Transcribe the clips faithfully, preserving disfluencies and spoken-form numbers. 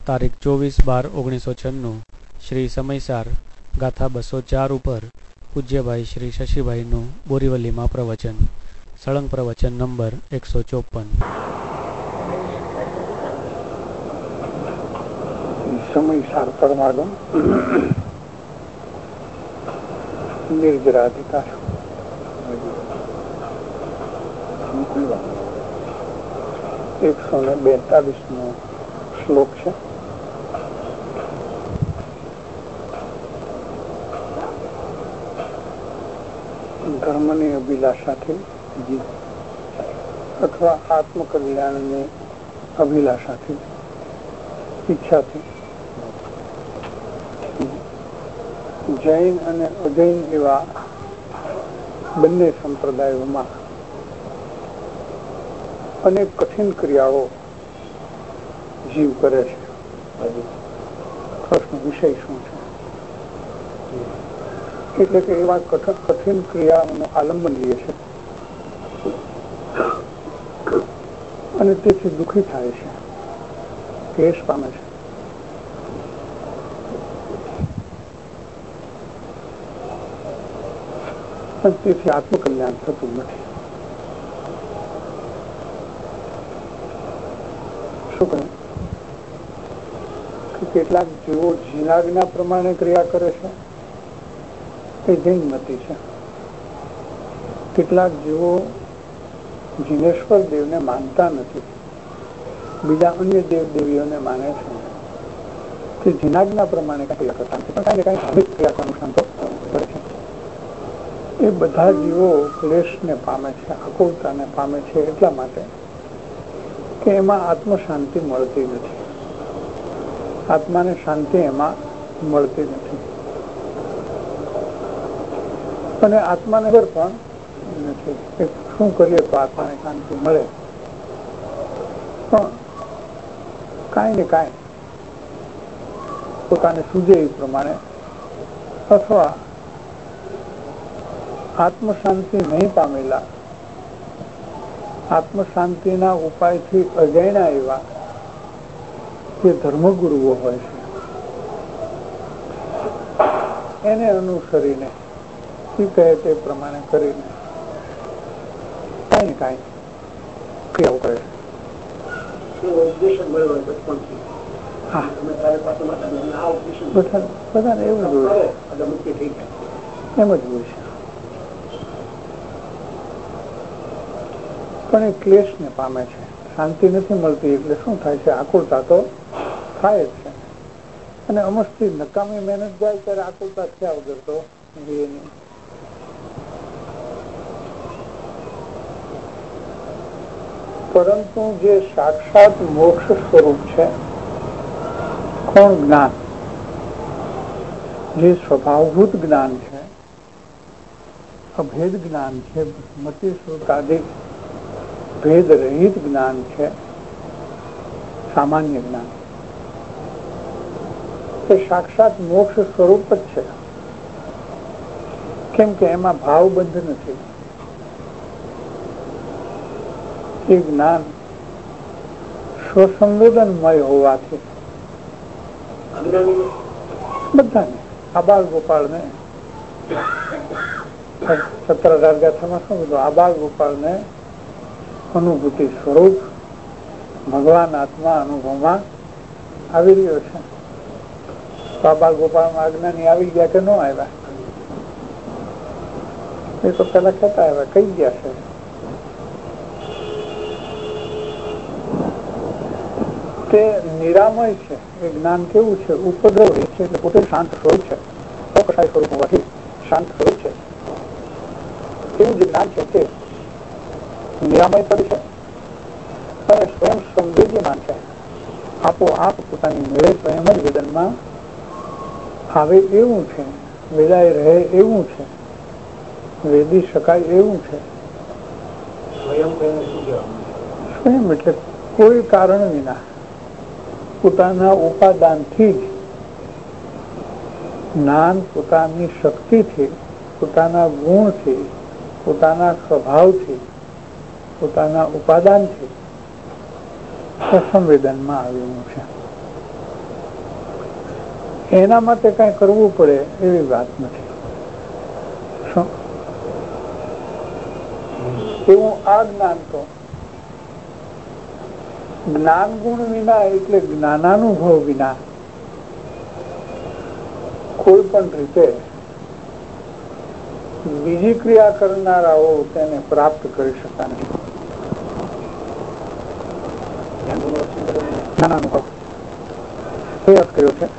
તારીખ ચોવીસ બાર ઓગણીસો છન્નું શ્રી સમયસાર ગાથા બસો ચાર ઉપર પૂજ્યભાઈ શ્રી શશીભાઈનું બોરીવલીમાં પ્રવચન. સળંગ પ્રવચન નંબર એકસો ચોપન. સમયસાર પરમાગમ નિર્જરાધિકાર એકસો ને બેતાલીસ નો શ્લોક છે. ધર્મની અભિલાષાથી અથવા આત્મકલ્યાણની અભિલાષાથી ઈચ્છાથી જૈન અને અજૈન એવા બંને સંપ્રદાયોમાં અનેક કઠિન ક્રિયાઓ જીવ કરે છે. પ્રશ્ન વિષય શું છે? એટલે કે એવા કઠિન ક્રિયાઓનું આલંબન લે છે અને તેથી દુઃખી થાય છે, ક્લેશ પામે છે. તેથી આત્મકલ્યાણ થતું નથી. શું કહ્યું? કેટલાક જીવો જીનાજ્ઞા પ્રમાણે ક્રિયા કરે છે, એ જૈન મતી છે. કેટલાક જીવો જીનેશ્વર દેવને માનતા નથી, બીજા અન્ય દેવ દેવીઓને માને છે, તે જીનાજ્ઞા પ્રમાણે ક્રિયા કરતા નથી, પણ કાંઈ ને કાંઈ ધાર્મિક ક્રિયા અનુષ્ઠાન તો કરે છે. એ બધા જીવો ક્લેશને પામે છે, આકુલતાને પામે છે, એટલા માટે કે એમાં આત્મ શાંતિ મળતી નથી. આત્માને શાંતિ એમાં મળતી નથી અને આત્માને ઘર પણ નથી. શું કરીએ તો આત્માને શાંતિ મળે? પણ કાંઈ ને કાંઈ પોતાને સૂજે એ પ્રમાણે અથવા આત્મ શાંતિ નહીં પામેલા, આત્મ શાંતિના ઉપાયથી અજાણ્યા એવા જે ધર્મગુરુઓ હોય છે, એને અનુસરીને એ કહે તે પ્રમાણે કરીને કાંઈ કાંઈ ક્રિયાઓ કરે છે. બધાને એવું જ હોય, એમ જ હોય છે. પણ એ ક્લેશને પામે છે, શાંતિ નથી મળતી. એટલે શું થાય છે? આકુલતા તો થાય જ છે. અને અમસ્તી નકામી મહેનત જાય ત્યારે આકુલતા થયા વગર તો નહીં. પરંતુ જે સાક્ષાત મોક્ષ સ્વરૂપ છે, કોણ જ્ઞાન, જે સ્વભાવભૂત જ્ઞાન છે, અભેદ જ્ઞાન છે, મતિ શ્રુતાદિક ભેદ રહિત જ્ઞાન છે, સામાન્ય જ્ઞાન, તે સાક્ષાત મોક્ષ સ્વરૂપ જ છે. કેમ કે એમાં ભાવબંધ નથી. એ જ્ઞાન સ્વસંવેદનમય હોવાથી બધાને, આબાલ ગોપાળને સત્તર હજાર ગાથામાં શું કીધું? આબાલ ગોપાળને અનુભૂતિ સ્વરૂપ ભગવાન આત્મા અનુભવમાં આવી રહ્યો છે. તો આબાલ ગોપાળમાં અજ્ઞાની આવી ગયા કે ન આવ્યા? એ તો પેલા કહેતા આવ્યા, કઈ ગયા છે. તે નિરામય છે. એ જ્ઞાન કેવું છે? ઉપદ્રવ છે, એટલે પોતે શાંત સ્વરૂપ છે, અકસાય સ્વરૂપ હોવાથી શાંત સ્વરૂપ છે. એવું જે જ્ઞાન છે તે નિરામય પદ છે અને સ્વયં સંવેદ્યમાન છે. આપોઆપ પોતાની મેળે સ્વયં જ વેદનમાં આવે એવું છે, વેદાય રહે એવું છે, વેદી શકાય એવું છે. સ્વયં એટલે કોઈ કારણ વિના પોતાના ઉપાદાનથી જ જ્ઞાન પોતાની શક્તિથી, પોતાના ગુણથી, પોતાના સ્વભાવથી, પોતાના ઉપાદાનથી સંવેદનમાં આવેલું છે. એના માટે કઈ કરવું પડે એવી વાત નથી. શું એવું આ જ્ઞાન તો જ્ઞાન ગુણ વિના એટલે જ્ઞાનાનુભવ વિના કોઈ પણ રીતે બીજી ક્રિયા કરનારાઓ તેને પ્રાપ્ત કરી શકતા નથી. જ્ઞાનાનુભવ એ અર્થ કર્યો છે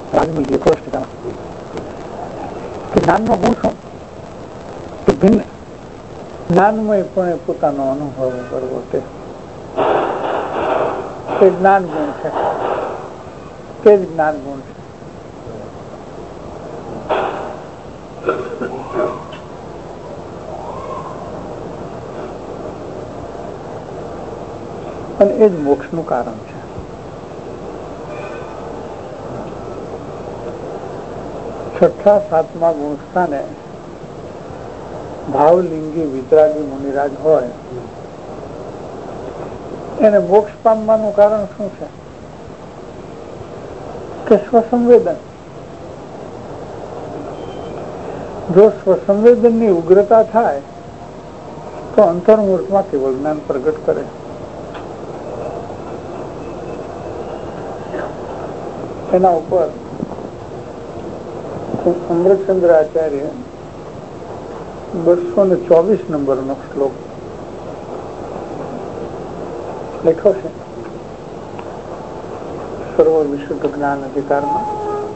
જ્ઞાનનો ગુણ શું? ભિન્ન જ્ઞાનમય પણ પોતાનો અનુભવ કરવો તે જ્ઞાન ગુણ છે. તે જ જ્ઞાન ગુણ છે. અને એ જ મોક્ષનું કારણ છે. છઠ્ઠા સાતમા ગુણ સ્થાને ભાવલિંગી વિતરાગી મુનિરાજ હોય એને મોક્ષ પામવાનું કારણ શું છે? કે સ્વસંવેદન. જો સ્વસંવેદન ની ઉગ્રતા થાય તો અંતર્મુહૂર્તમાં કેવળ જ્ઞાન પ્રગટ કરે. એના ઉપર અમૃતચંદ્ર આચાર્ય બસો ને ચોવીસ નંબર નો શ્લોક લખ્યો છે સર્વ વિશુદ્ધ જ્ઞાન અધિકારમાં.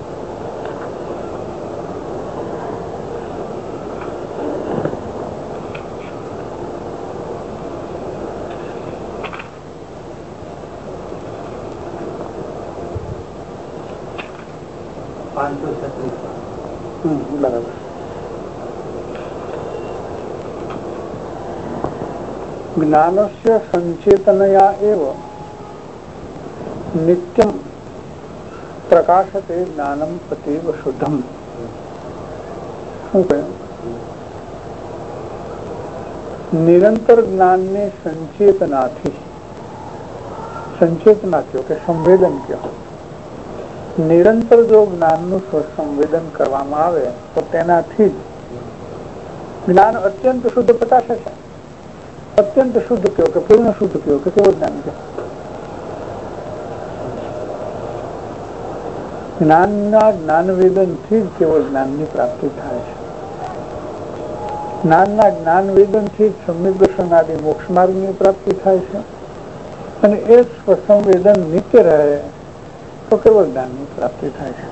બરાબર. જ્ઞાનસ્ય સંચેતનયા એવ નિત્યમ પ્રકાશતે જ્ઞાનમ અતીવ શુદ્ધમ. શું કહ્યું? નિરંતર જ્ઞાનને સંચેતનાથી, સંચેતના કયો કે સંવેદન કયો, નિરંતર જો જ્ઞાનનું સંવેદન કરવામાં આવે તો તેનાથી જ જ્ઞાન અત્યંત શુદ્ધ પ્રકાશે છે. અત્યંત શુદ્ધ કયો કે પૂર્ણ શુદ્ધ કયો કે કેવું જ્ઞાન છે? જ્ઞાનના જ્ઞાનવેદન થી જ કેવળ જ્ઞાનની પ્રાપ્તિ થાય છે. જ્ઞાનના જ્ઞાનવેદન થી જ સમ્યક દર્શન આદિ મોક્ષ માર્ગની પ્રાપ્તિ થાય છે. અને એ સ્વસંવેદન નિત્ય રહે તો કેવળ જ્ઞાનની પ્રાપ્તિ થાય છે.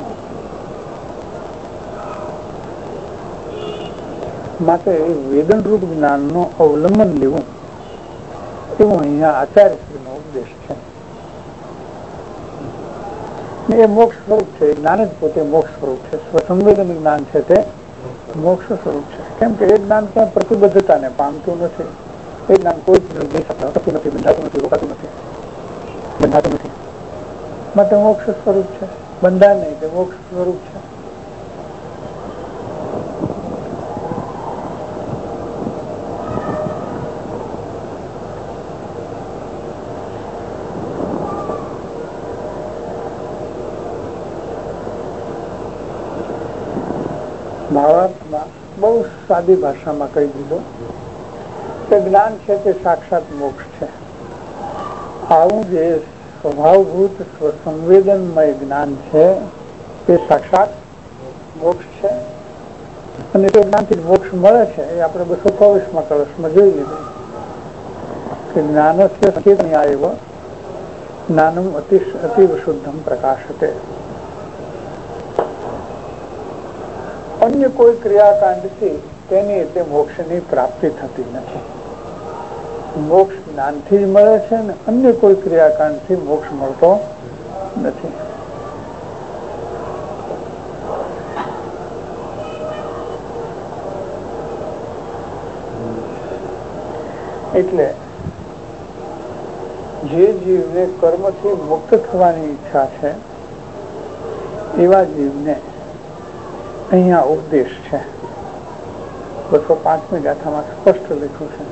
માટે વેદન રૂપ જ્ઞાનનો અવલંબન લેવું એવું અહીંયા આચાર્યશ્રીનો ઉપદેશ છે. એ મોક્ષ સ્વરૂપ છે. જ્ઞાન જ પોતે મોક્ષ સ્વરૂપ છે. સ્વસંવેદન જ્ઞાન છે તે મોક્ષ સ્વરૂપ છે. કેમ કે એ જ્ઞાન ક્યાં પ્રતિબદ્ધતાને પામતું નથી. એ જ્ઞાન કોઈ શકતું નથી, બંધાતું નથી, રોકાતું નથી, બંધાતું નથી. માટે મોક્ષ સ્વરૂપ છે. બંધાય નહીં તે મોક્ષ સ્વરૂપ છે. ભાવાર્થમાં બહુ સાદી ભાષામાં કહી દીધું કે જ્ઞાન છે તે સાક્ષાત મોક્ષ છે. આવું જે સ્વભાવભૂત સ્વસંવેદનમય જ્ઞાન છે તે સાક્ષાત મોક્ષ છે. અને તે જ્ઞાનથી મોક્ષ મળે છે. એ આપણે બસો ચોવીસ માં કળશમાં જોઈ લીધું કે જ્ઞાનસ્ય સંચેતનયા એવ જ્ઞાનમ અતિ અતિવ શુદ્ધમ પ્રકાશતે. અન્ય કોઈ ક્રિયાકાંડથી તેની તે મોક્ષની પ્રાપ્તિ થતી નથી. મોક્ષ જ્ઞાનથી જ મળે છે ને અન્ય કોઈ ક્રિયાકાંડથી મોક્ષ મળતો નથી. એટલે જે જીવને કર્મથી મુક્ત થવાની ઈચ્છા છે એવા જીવને અહીંયા ઉપદેશ છે. બસો પાંચમી ગાથામાં સ્પષ્ટ લખ્યું છે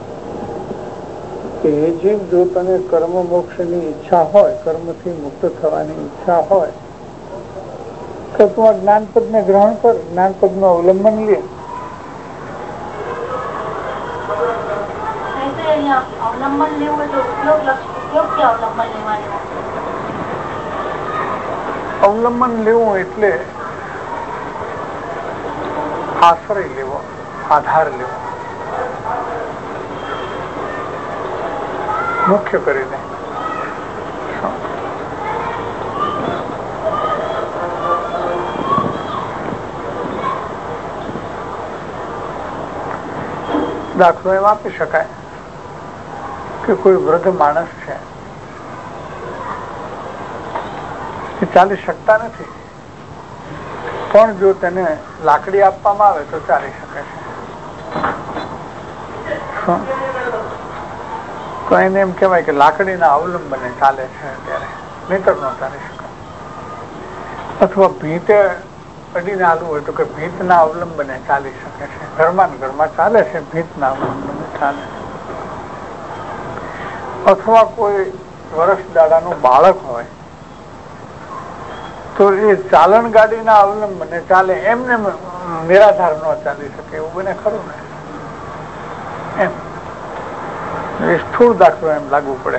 કે હે જીવ, જો તને કર્મ મોક્ષની ઈચ્છા હોય, કર્મથી મુક્ત થવાની ઈચ્છા હોય કે તું આ જ્ઞાનપદ ને ગ્રહણ કર, જ્ઞાનપદ નું અવલંબન લે. અવલંબન લેવું તો ઉપયોગ ઉપયોગ કે અવલંબન લેવાનું? અવલંબન લેવું એટલે આશ્રય લેવો, આધાર લેવો, મુખ્ય કરીને. દાખલો એમ આપી શકાય કે કોઈ વૃદ્ધ માણસ છે, એ ચાલી શકતા નથી, પણ જો તેને લાકડી આપવામાં આવે તો ચાલી શકે છે. તો એને એમ કહેવાય કે લાકડીના અવલંબને ચાલે છે અત્યારે, નહીતર ન ચાલી શકે. અથવા ભીતે અડીને હાલવું હોય તો કે ભીતના અવલંબને ચાલી શકે છે. ઘરમાં ને ઘરમાં ચાલે છે, ભીતના અવલંબને ચાલે. અથવા કોઈ વર્ષ દાડાનું બાળક હોય તો એ ચાલણ ગાડીના અવલંબને ચાલે, એમને નિરાધાર ન ચાલી શકે, એવું બને ખરું ને? એમ એ સ્થૂળ દાખલો એમ લાગુ પડે.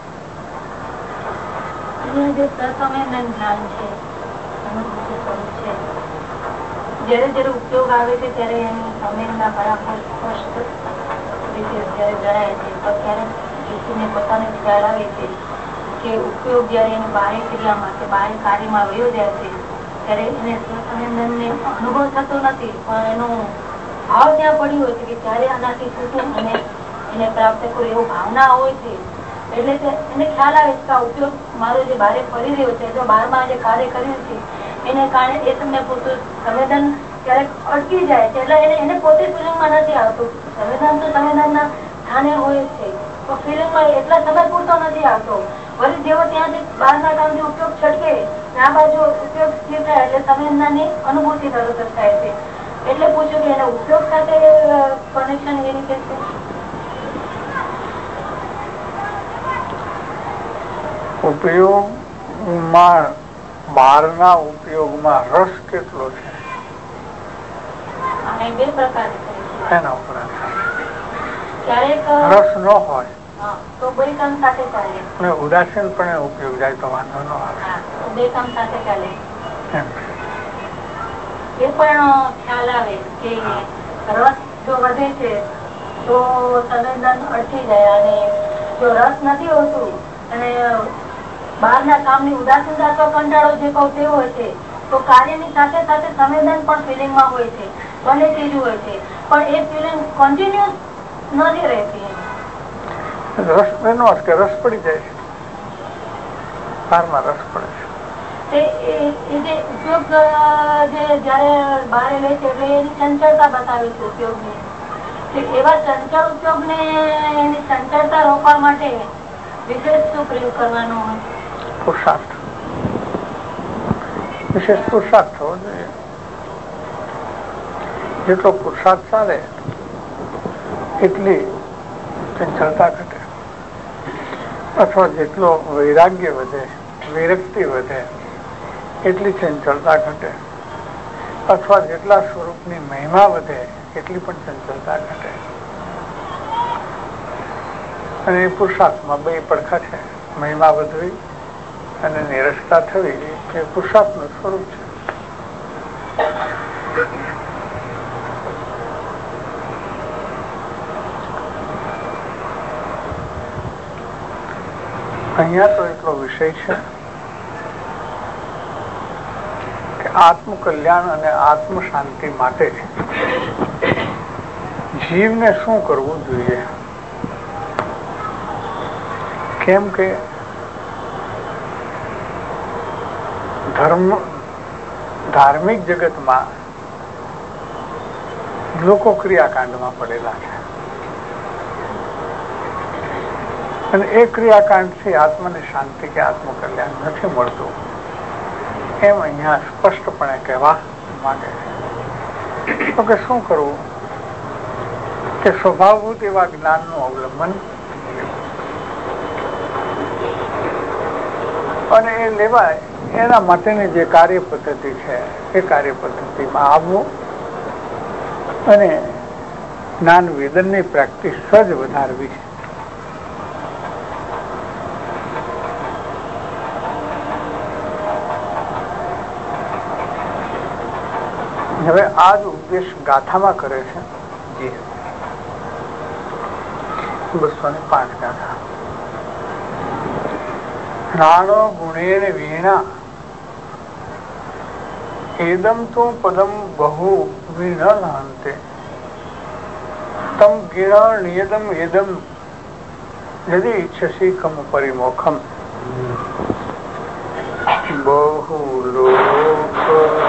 જયારે જયારે ઉપયોગ આવે છે ત્યારે એની સંવેદના બરાબર સ્પષ્ટ રીતે જણાય છે. ત્યારે પોતાને ખ્યાલ આવે છે કે ઉપયોગ જયારે એની બાહ્ય ક્રિયામાં કે બાહ્ય કાર્યમાં વયો જાય છે ત્યારે એને સ્વસંવેદનને અનુભવ થતો નથી, પણ એનો ભાવ ત્યાં પડ્યો હોય છે કે ત્યારે આનાથી છૂટું અને એને પ્રાપ્ત કરું એવું ભાવના હોય છે. એટલે એને ખ્યાલ આવે છે કે આ ઉપયોગ મારો જે બહાર ફરી રહ્યો છે, જો બહારમાં જે કાર્ય કર્યું છે એને કારણે એ તમને પૂરતું સંવેદન ક્યારેક અટકી જાય છે. એટલે એને એને પોતે ફિલિંગમાં નથી આવતું. સંવેદન તો સંવેદનના સ્થાને હોય છે, તો ફિલિંગમાં એટલા સમય પૂરતો નથી આવતો. વળી જેવો ત્યાંથી બહારના કામથી ઉપયોગ છટકે, આ બાજુ ઉપયોગ સ્થિર થાય એટલે સંવેદનાની અનુભૂતિ તરત જ થાય છે. એટલે પૂછ્યું કે એને ઉપયોગ સાથે કનેક્શન એ રીતે છે. ઉપયોગમાં, બહારના ઉપયોગમાં રસ કેટલો છે બે પ્રકાર એના ઉપર ક્યારેક રસ ન હોય તો બે કામ સાથે ચાલે, ઉદાસીન પણ ઉપયોગ જાય તો વાંધો ન આવે, બે કામ સાથે ચાલે. એ પણ ખ્યાલ આવે કે રસ જો વધે છે તો સંવેદન અટકી જાય, અને જો રસ નથી હોતું અને બહારના કામની ઉદાસીનતા અથવા કંટાળો જે કહું તે હોય છે, તો કાર્યની સાથે સાથે સંવેદન પણ ફિલિંગમાં હોય છે, ભલે ત્રીજું હોય છે, પણ એ ફિલિંગ કન્ટિન્યુઅસ નથી રહેતી. રસ એનો અર્થ કે રસ પડી જાય છે, બહારમાં રસ પડે છે. એ જે ઉપયોગ જે જયારે બહાર લે છે એટલે એની ચંચળતા બતાવે છે ઉપયોગની. એવા ચંચળ ઉપયોગને એની ચંચળતા રોકવા માટે વિશેષ શું પ્રયોગ કરવાનો હોય? પુરુષાર્થ, વિશેષ પુરુષાર્થ થવો જોઈએ. જેટલો પુરુષાર્થ ચાલે એટલી ચંચળતા ઘટે, અથવા જેટલો વૈરાગ્ય વધે, વિરક્તિ વધે એટલી ચંચળતા ઘટે, અથવા જેટલા સ્વરૂપની મહિમા વધે એટલી પણ ચંચળતા ઘટે. અને એ પુરુષાર્થમાં બે પડખા છે, મહિમા વધવી અને નિરસતા થવી, એ પુરુષાર્થનું સ્વરૂપ છે. અહીંયા તો એટલો વિષય છે કે આત્મ કલ્યાણ અને આત્મ શાંતિ માટે જીવને શું કરવું જોઈએ. કેમ કે ધર્મ ધાર્મિક જગતમાં લોકો ક્રિયાકાંડમાં પડેલા છે, અને એ ક્રિયાકાંડથી આત્માને શાંતિ કે આત્મકલ્યાણ નથી મળતું, એમ અહીંયા સ્પષ્ટપણે કહેવા માંગે છે. તો કે શું કરવું? કે સ્વભાવભૂત એવા જ્ઞાનનું અવલંબન અને એ લેવાય એના માટેની જે કાર્ય પદ્ધતિ છે એ કાર્ય પદ્ધતિમાં આવવું અને જ્ઞાન વેદનની પ્રેક્ટિસ જ વધારવી છે. હવે આ જ ઉપદેશ ગાથામાં કરે છે. બસો ને પાંચ ગાથા. રાણો ગુણેન વીણા એદમ તો પદમ બહુ વિનલહંતે તમ ગિણ નિયદમ એદમ યદિ ઈચ્છસી કમ પરિમોખમ. બહુ લોક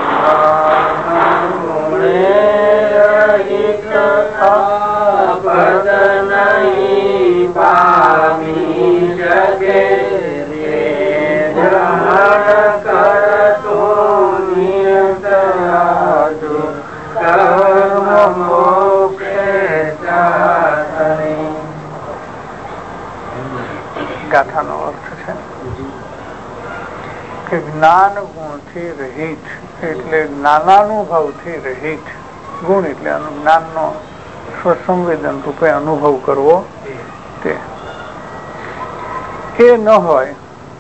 ગાથાનો અર્થ છે કે જ્ઞાન ગુણથી રહિત એટલે જ્ઞાનાનુભવથી રહિત. ગુણ એટલે જ્ઞાનનો સ્વસંવેદન રૂપે અનુભવ કરવો તે એ ન હોય.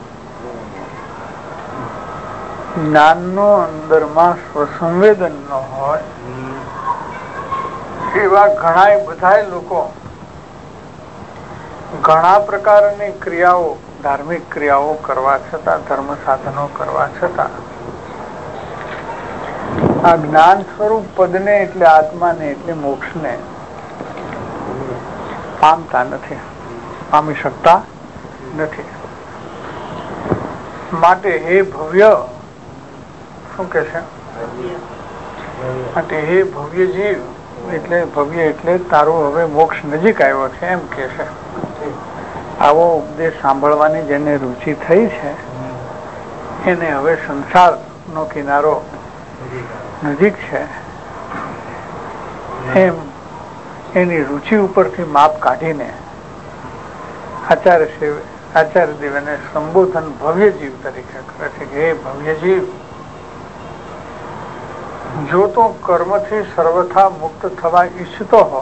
જ્ઞાનનો અંદરમાં સ્વસંવેદન ન હોય એવા ઘણા બધા લોકો ઘણા પ્રકારની ક્રિયાઓ ધાર્મિક ક્રિયાઓ કરવા છતાં ધર્મ સાધનો કરવા છતાં આ જ્ઞાન સ્વરૂપ પદને એટલે આત્માને એટલે મોક્ષને પામતા નથી, પામી શકતા નથી. માટે હે ભવ્ય શું કે છે? માટે હે ભવ્ય જીવ એટલે ભવ્ય એટલે તારું હવે મોક્ષ નજીક આવ્યો છે એમ કે છે. આવો ઉપદેશ સાંભળવાની જેને રુચિ થઈ છે એને હવે સંસારનો કિનારો નજીક છે એમ એની રુચિ ઉપરથી માપ કાઢીને આચાર્ય આચાર્ય દેવ એને સંબોધન ભવ્ય જીવ તરીકે કરે છે કે હે ભવ્ય જીવ, જો તો કર્મથી સર્વથા મુક્ત થવા ઈચ્છતો હો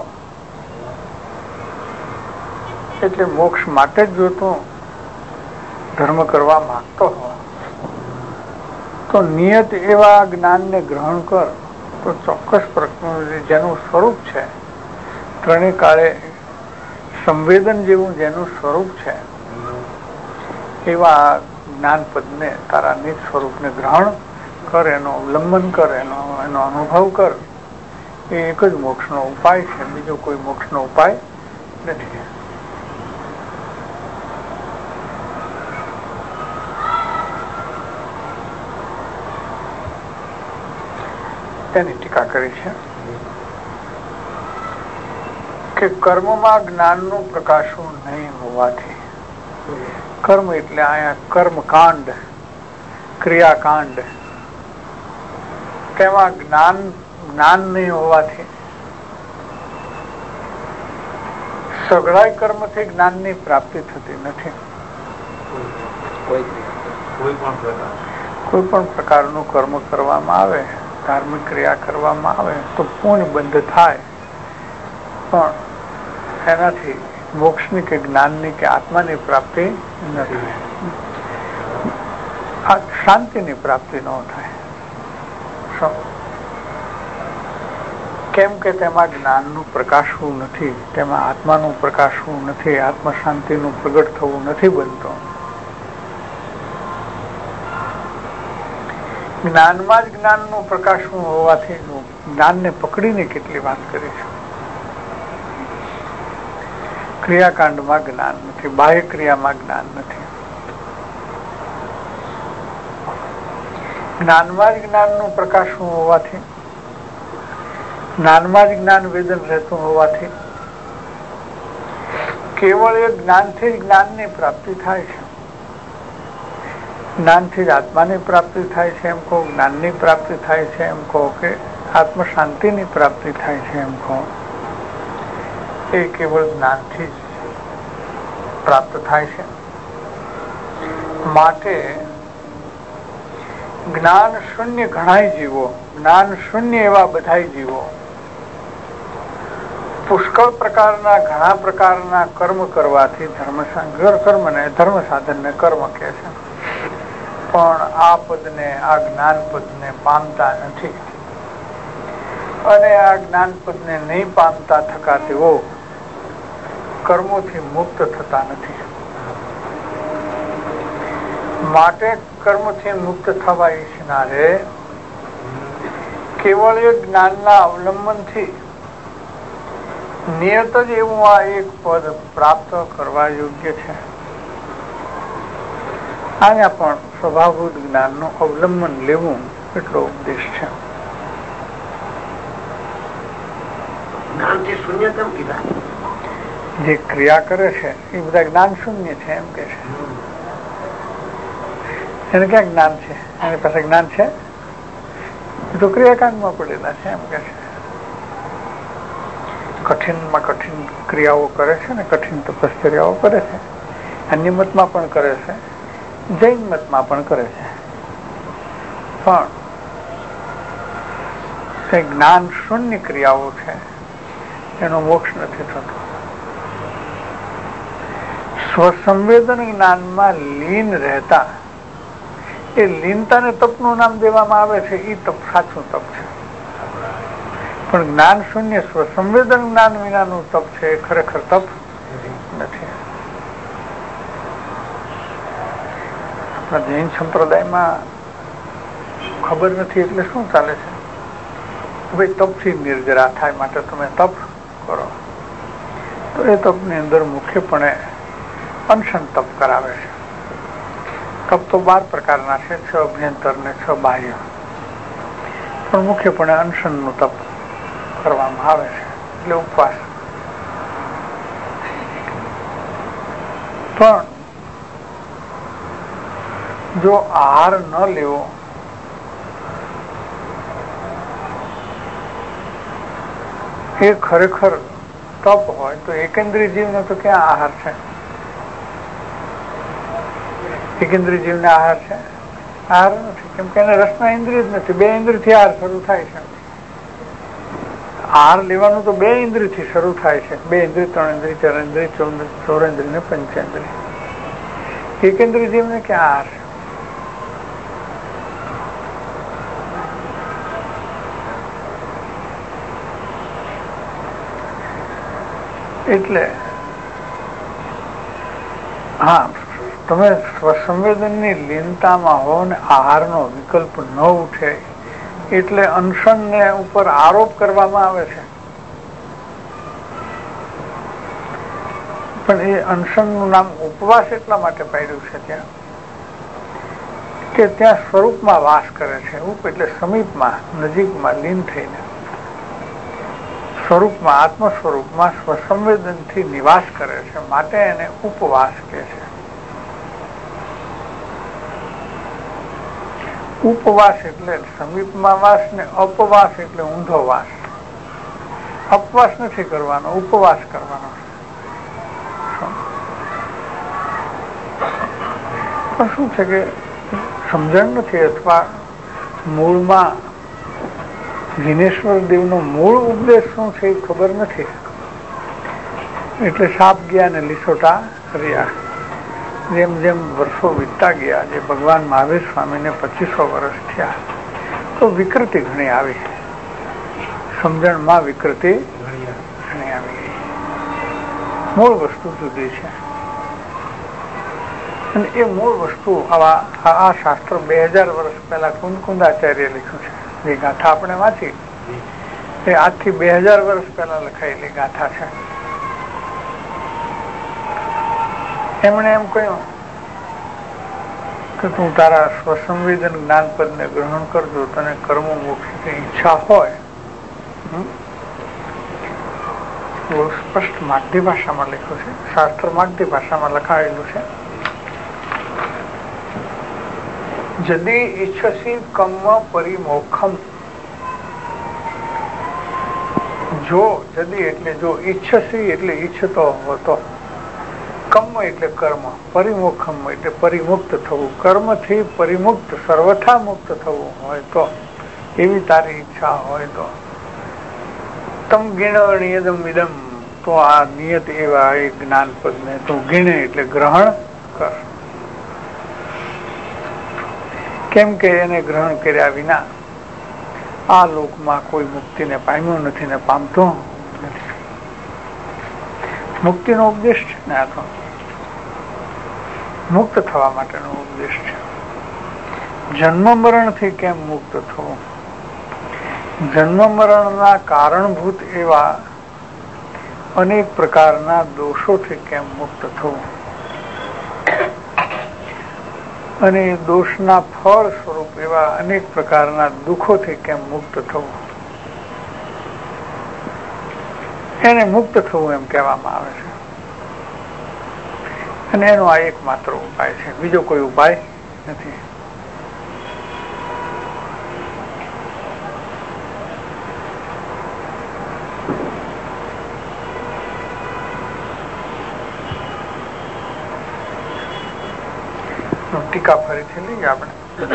એટલે મોક્ષ માટે જ જો તું ધર્મ કરવા માંગતો હો તો નિયત એવા જ્ઞાનને ગ્રહણ કર. તો ચોક્કસ પ્રકૃતિ જેનું સ્વરૂપ છે ત્રણે કાળે સંવેદન જેવું જેનું સ્વરૂપ છે એવા જ્ઞાન પદને તારા નિજ સ્વરૂપને ગ્રહણ કર, એનો અવલંબન કર, એનો એનો અનુભવ કર. એ એક જ મોક્ષનો ઉપાય છે, બીજો કોઈ મોક્ષનો ઉપાય નથી. તેની ટીકા કરી છે કે કર્મમાં જ્ઞાનનું પ્રકાશવું નહીં હોવાથી, કર્મ એટલે અહીંયા કર્મકાંડ ક્રિયાકાંડ તેમાં જ્ઞાન જ્ઞાન નહીં હોવાથી સઘળાય કર્મથી જ્ઞાનની પ્રાપ્તિ થતી નથી. કોઈ પણ પ્રકારનું કર્મ કરવામાં આવે, ધાર્મિક ક્રિયા કરવામાં આવે તો પુણ્ય બંધ થાય, પણ એનાથી મોક્ષની કે જ્ઞાનની કે આત્માની પ્રાપ્તિ ન થાય, શાંતિની પ્રાપ્તિ ન થાય. કેમ કે તેમાં જ્ઞાનનું પ્રકાશવું નથી, તેમાં આત્માનું પ્રકાશવું નથી, આત્મ શાંતિનું પ્રગટ થવું નથી બનતો. જ્ઞાનમાં જ જ્ઞાનનું પ્રકાશવું હોવાથી જ્ઞાનને પકડીને કેટલી વાત કરી છે. ક્રિયાકાંડમાં જ્ઞાન નથી, બાહ્ય ક્રિયામાં જ્ઞાન નથી. જ્ઞાનમાં જ જ્ઞાનનું પ્રકાશવું હોવાથી, જ્ઞાનમાં જ જ્ઞાન વેદન રહેતું હોવાથી કેવળ એ જ્ઞાનથી જ જ્ઞાનની પ્રાપ્તિ થાય છે. જ્ઞાનથી જ આત્માની પ્રાપ્તિ થાય છે એમ કહો, જ્ઞાનની પ્રાપ્તિ થાય છે એમ કહો, કે આત્મ શાંતિની પ્રાપ્તિ થાય છે એમ કહો, એ કેવળ જ્ઞાનથી જ પ્રાપ્ત થાય છે. માટે જ્ઞાન શૂન્ય ઘણાય જીવો, જ્ઞાન શૂન્ય એવા બધાય જીવો પુષ્કળ પ્રકારના ઘણા પ્રકારના કર્મ કરવાથી ધર્મ કર્મ ને ધર્મ સાધન ને કર્મ કે છે, પણ આ પદને આ જ્ઞાન પદને પામતા નથી. અને આ જ્ઞાન પદને નહીં પામતા થતા તેઓ કર્મોથી મુક્ત થતા નથી. માટે કર્મથી મુક્ત થવા ઈચ્છનારે કેવળ એક જ્ઞાનના અવલંબનથી નિયત જ એવું આ એક પદ પ્રાપ્ત કરવા યોગ્ય છે. આના પણ સ્વભાવભૂત જ્ઞાનનું અવલંબન લેવું એટલો ઉપદેશ છે. જે ક્રિયા કરે છે એ બધા જ્ઞાન શૂન્ય છે એમ કે છે. એને ક્યાં જ્ઞાન છે? એની પાસે જ્ઞાન છે? એ તો ક્રિયાકાંડમાં પડેલા છે એમ કે છે. કઠિનમાં કઠિન ક્રિયાઓ કરે છે ને કઠિન તપશ્ચર્યાઓ કરે છે. અન્ય મતમાં પણ કરે છે, જૈન મતમાં પણ કરે છે. પણ તે જ્ઞાન શૂન્ય ક્રિયાઓ છે એનો મોક્ષ નથી થતો. સ્વસંવેદન જ્ઞાનમાં લીન રહેતા એ લીનતાને તપનું નામ દેવામાં આવે છે. એ તપ સાચું તપ છે. પણ જ્ઞાન શૂન્ય સ્વસંવેદન જ્ઞાન વિનાનું તપ છે એ ખરેખર તપ નથી. આપણા જૈન સંપ્રદાયમાં ખબર નથી એટલે શું ચાલે છે? ભાઈ તપથી નિર્જરા થાય માટે તમે તપ કરો. તો એ તપની અંદર મુખ્યપણે અનશન તપ કરાવે છે. તપ તો બાર પ્રકારના છે, છ અભ્યંતર ને છ બાહ્ય, પણ મુખ્યપણે અનશનનું તપ કરવામાં આવે છે, એટલે ઉપવાસ. પણ જો આહાર ન લેવો એ ખરેખર તપ હોય તો એકેન્દ્રીય જીવનો તો ક્યાં આહાર છે? એકેન્દ્રીય જીવને આહાર છે? આહાર નથી, કેમ કે એને રસના ઇન્દ્રિય જ નથી. બે ઇન્દ્રિય થી આહાર શરૂ થાય છે. આહાર લેવાનું તો બે ઇન્દ્રિય થી શરૂ થાય છે. બે ઇન્દ્રિય, ત્રણ ઇન્દ્રિય, ચાર ઇન્દ્રિય, ચૌરેન્દ્રિય ને પંચેન્દ્રિય. એકેન્દ્રીય જીવને ક્યાં આહાર છે? એટલે હા, તમે સ્વસંવેદનની લીનતામાં હો ને આહારનો વિકલ્પ ન ઉઠે એટલે અનશનને ઉપર આરોપ કરવામાં આવે છે. પણ એ અનશનનું નામ ઉપવાસ એટલા માટે પાડ્યું છે ત્યાં કે ત્યાં સ્વરૂપમાં વાસ કરે છે. ઉપ એટલે સમીપમાં, નજીકમાં લીન થઈને સ્વરૂપમાં, આત્મ સ્વરૂપમાં સ્વસંવેદનથી નિવાસ કરે છે. માટે એને ઉપવાસ કહે છે. ઉપવાસ એટલે સમીપમાં વાસ ને અપવાસ એટલે ઊંધો વાસ. અપવાસ નથી કરવાનો, ઉપવાસ કરવાનો. પણ શું છે કે સમજણ નથી, અથવા મૂળમાં જીનેશ્વર દેવનો મૂળ ઉપદેશ શું છે એ ખબર નથી. એટલે સાપ ગયા ને લીસોટા રહ્યા. જેમ જેમ વર્ષો વીતતા ગયા, જે ભગવાન મહાવીર સ્વામીને પચીસો વર્ષ થયા, તો વિકૃતિ ઘણી આવી. સમજણમાં વિકૃતિ ઘણી આવી ગઈ. મૂળ વસ્તુ જુદી છે. અને એ મૂળ વસ્તુ આવા આ શાસ્ત્ર બે હજાર વર્ષ પહેલા કુંદકુંદાચાર્ય લખ્યું છે. જે ગાથા આપણે વાંચી એ આજથી બે હજાર વર્ષ પહેલા લખાયેલી ગાથા છે. એમણે એમ કહ્યું કે તું તારા સ્વસંવેદન જ્ઞાનપદ ને ગ્રહણ કરજો, તને કર્મો મોક્ષની ઈચ્છા હોય. બહુ સ્પષ્ટ માગધી ભાષામાં લખ્યું છે. શાસ્ત્ર માગધી ભાષામાં લખાયેલું છે. જદી ઈચ્છસી કર્મ પરિમોક્ષમ. જો, જદી એટલે જો, ઈચ્છસી એટલે ઈચ્છતો હતો, કમ્મ એટલે કર્મ, પરિમુખમ એટલે પરિમુક્ત થવું, કર્મથી પરિમુક્ત સર્વથા મુક્ત થવું હોય તો, એવી તારી ઈચ્છા હોય તો તમ ગિણ નિયતમ ઇદમ, તો આ નિયત એવા એ જ્ઞાન પદને તું ગિણે એટલે ગ્રહણ કર. કેમ કે એને ગ્રહણ કર્યા વિના આ લોકમાં કોઈ મુક્તિને પામ્યું નથી ને પામતો નથી. મુક્તિનો ઉપદેશ છે ને, આ તો મુક્ત થવા માટેનો ઉપદેશ છે. જન્મ મરણથી કેમ મુક્ત થવું, જન્મ મરણના કારણભૂત એવા અનેક પ્રકારના દોષોથી કેમ મુક્ત થવું, અને દોષના ફળ સ્વરૂપ એવા અનેક પ્રકારના દુઃખોથી કેમ મુક્ત થવું, એને મુક્ત થવું એમ કહેવામાં આવે છે. અને એનો આ એકમાત્ર ઉપાય છે, બીજો કોઈ ઉપાય નથી. ટીકા ફરીથી લઈએ આપણે,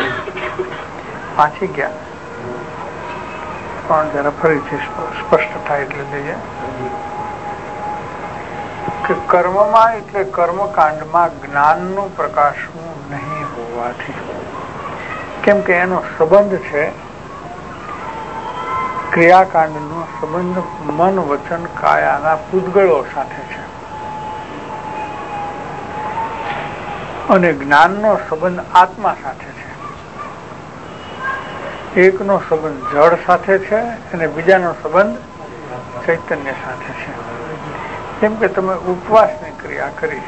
પાછી ગયા પણ જરા ફરીથી સ્પષ્ટ થાય એટલે લઈએ કે કર્મમાં એટલે કર્મકાંડમાં જ્ઞાનનું પ્રકાશવું નહીં હોવાથી, કેમ કે એનો સંબંધ છે ક્રિયાકાંડનો સંબંધ મન વચન કાયાના પૂતગળો સાથે છે, અને જ્ઞાનનો સંબંધ આત્મા સાથે છે. એકનો સંબંધ જળ સાથે છે અને બીજાનો સંબંધ ચૈતન્ય સાથે છે. કેમ કે તમે ઉપવાસની ક્રિયા કરી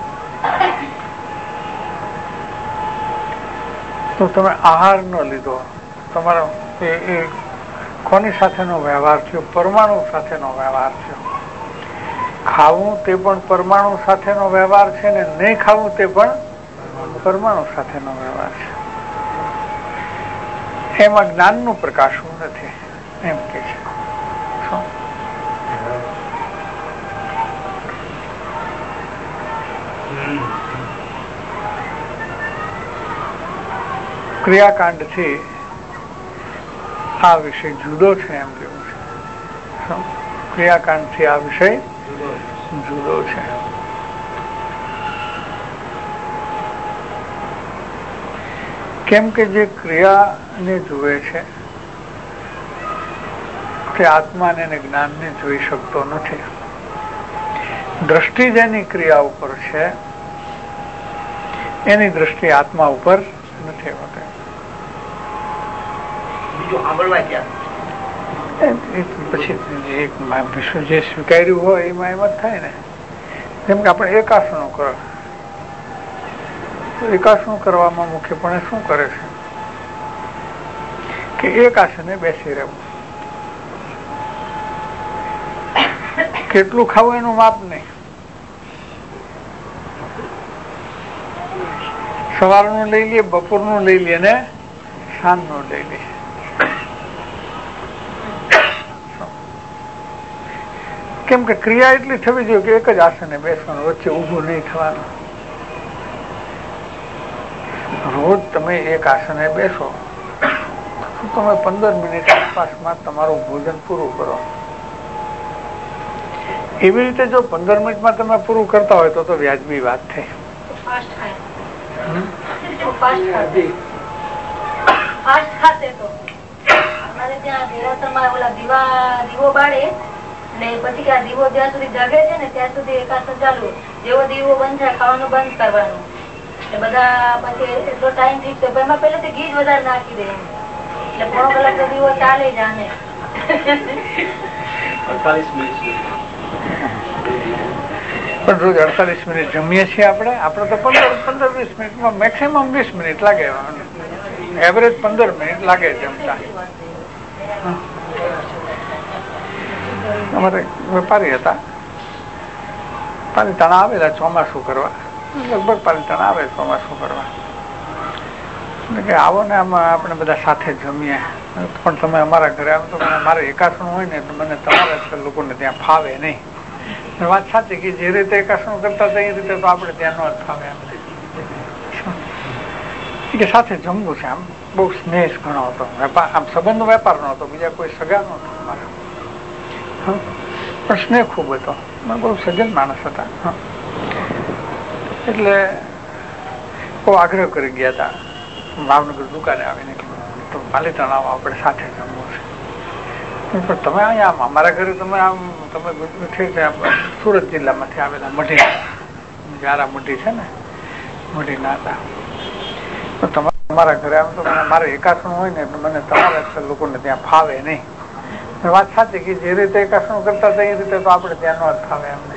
તો તમે આહાર ન લીધો, તમારો એ કોની સાથેનો વ્યવહાર થયો? પરમાણુ સાથેનો વ્યવહાર થયો. ખાવું તે પણ પરમાણુ સાથેનો વ્યવહાર છે ને નહીં ખાવું તે પણ પરમાણુ સાથેનો વ્યવહાર છે. એમાં જ્ઞાનનું પ્રકાશવું નથી એમ કે છે. ક્રિયાકાંડ થી આ વિષય જુદો છે એમ કેવું છે. ક્રિયાકાંડ થી આ વિષય જુદો છે. કેમ કે જે ક્રિયાને જુએ છે તે આત્માને અને જ્ઞાનને જોઈ શકતો નથી. દ્રષ્ટિ જેની ક્રિયા ઉપર છે એની દ્રષ્ટિ આત્મા ઉપર નથી હોતી. પછી જે સ્વીકાર્યું હોય એમાં એમ જ થાય ને. જેમ કે આપણે એકાસનો કરો, એકાસનું કરવામાં મુખ્યપણે શું કરે છે કે એક આસને બેસી રહેવું. કેટલું ખાવું એનું માપ નહીં. સવારનું લઈ લઈએ, બપોરનું લઈ લઈએ ને સાંજનું લઈ લઈએ. કેમ કે ક્રિયા એટલી થવી જોઈએ કે એક જ આસને બેસવાનું, વચ્ચે ઊભું નહીં થવાનું. રોજ તમે એક આસને બેસો તો તમે પંદર મિનિટ આસપાસમાં તમારું ભોજન પૂરું કરો. એવી રીતે જો પંદર મિનિટમાં તમે પૂરું કરતા હોય તો તો વ્યાજબી વાત થઈ. દીવો બાળે ને પછી આ દીવો જ્યાં સુધી જગે છે ને ત્યાં સુધી એકાસન ચાલુ. જેવો દીવો બંધ થાય ખાવાનું બંધ કરવાનું. બધા પછી એટલો ટાઈમ ફિક્સ હોય. એમાં પેલેથી ઘી જ વધારે નાખી દે એટલે પોણો કલાક તો દીવો ચાલે જ. આને પણ રોજ અડતાલીસ મિનિટ જમીએ છીએ આપણે. આપણે તો પંદર પંદર વીસ મિનિટમાં મેક્સિમમ વીસ મિનિટ લાગે, એવરેજ પંદર મિનિટ લાગે જમતા. અમારે વેપારી હતા, પાલીતાણા આવેલા ચોમાસું કરવા, લગભગ પાલીતાણા આવે ચોમાસું કરવા. કે આવો ને આમાં આપણે બધા સાથે જમીએ, પણ તમે અમારા ઘરે આવો તો મને મારે એકાસણ હોય ને તો મને તમારા લોકોને ત્યાં ફાવે નહીં. વાત સાચી કે જે રીતે એકાસણ કરતા હતા એ રીતે તો આપણે ત્યાં ન ફાવે એમ કે સાથે જમવું છે. આમ બહુ સ્નેહ ઘણો હતો, આમ સંબંધ વેપાર નો હતો, બીજા કોઈ સગા નહોતો મારા, પણ સ્નેહ ખૂબ હતો, બહુ સજ્જન માણસ હતા. એટલે બહુ આગ્રહ કરી ગયા હતા ભાવનગર દુકાને આવીને તો પાલીતાણા આવો, આપણે સાથે જમવું છે. પણ તમે અહીંયા અમારા ઘરે તમે આમ તમે સુરત જિલ્લામાંથી આવેલા મઢી, જારા મઢી છે ને, મઢી ના હતા, તો તમારા ઘરે આમ તો મારે એકાસણ હોય ને મને તમારા લોકોને ત્યાં ફાવે નહીં. વાત સાચી કે જે રીતે એકાસણ કરતા હતા એ રીતે તો આપણે ત્યાં ન ફાવે એમને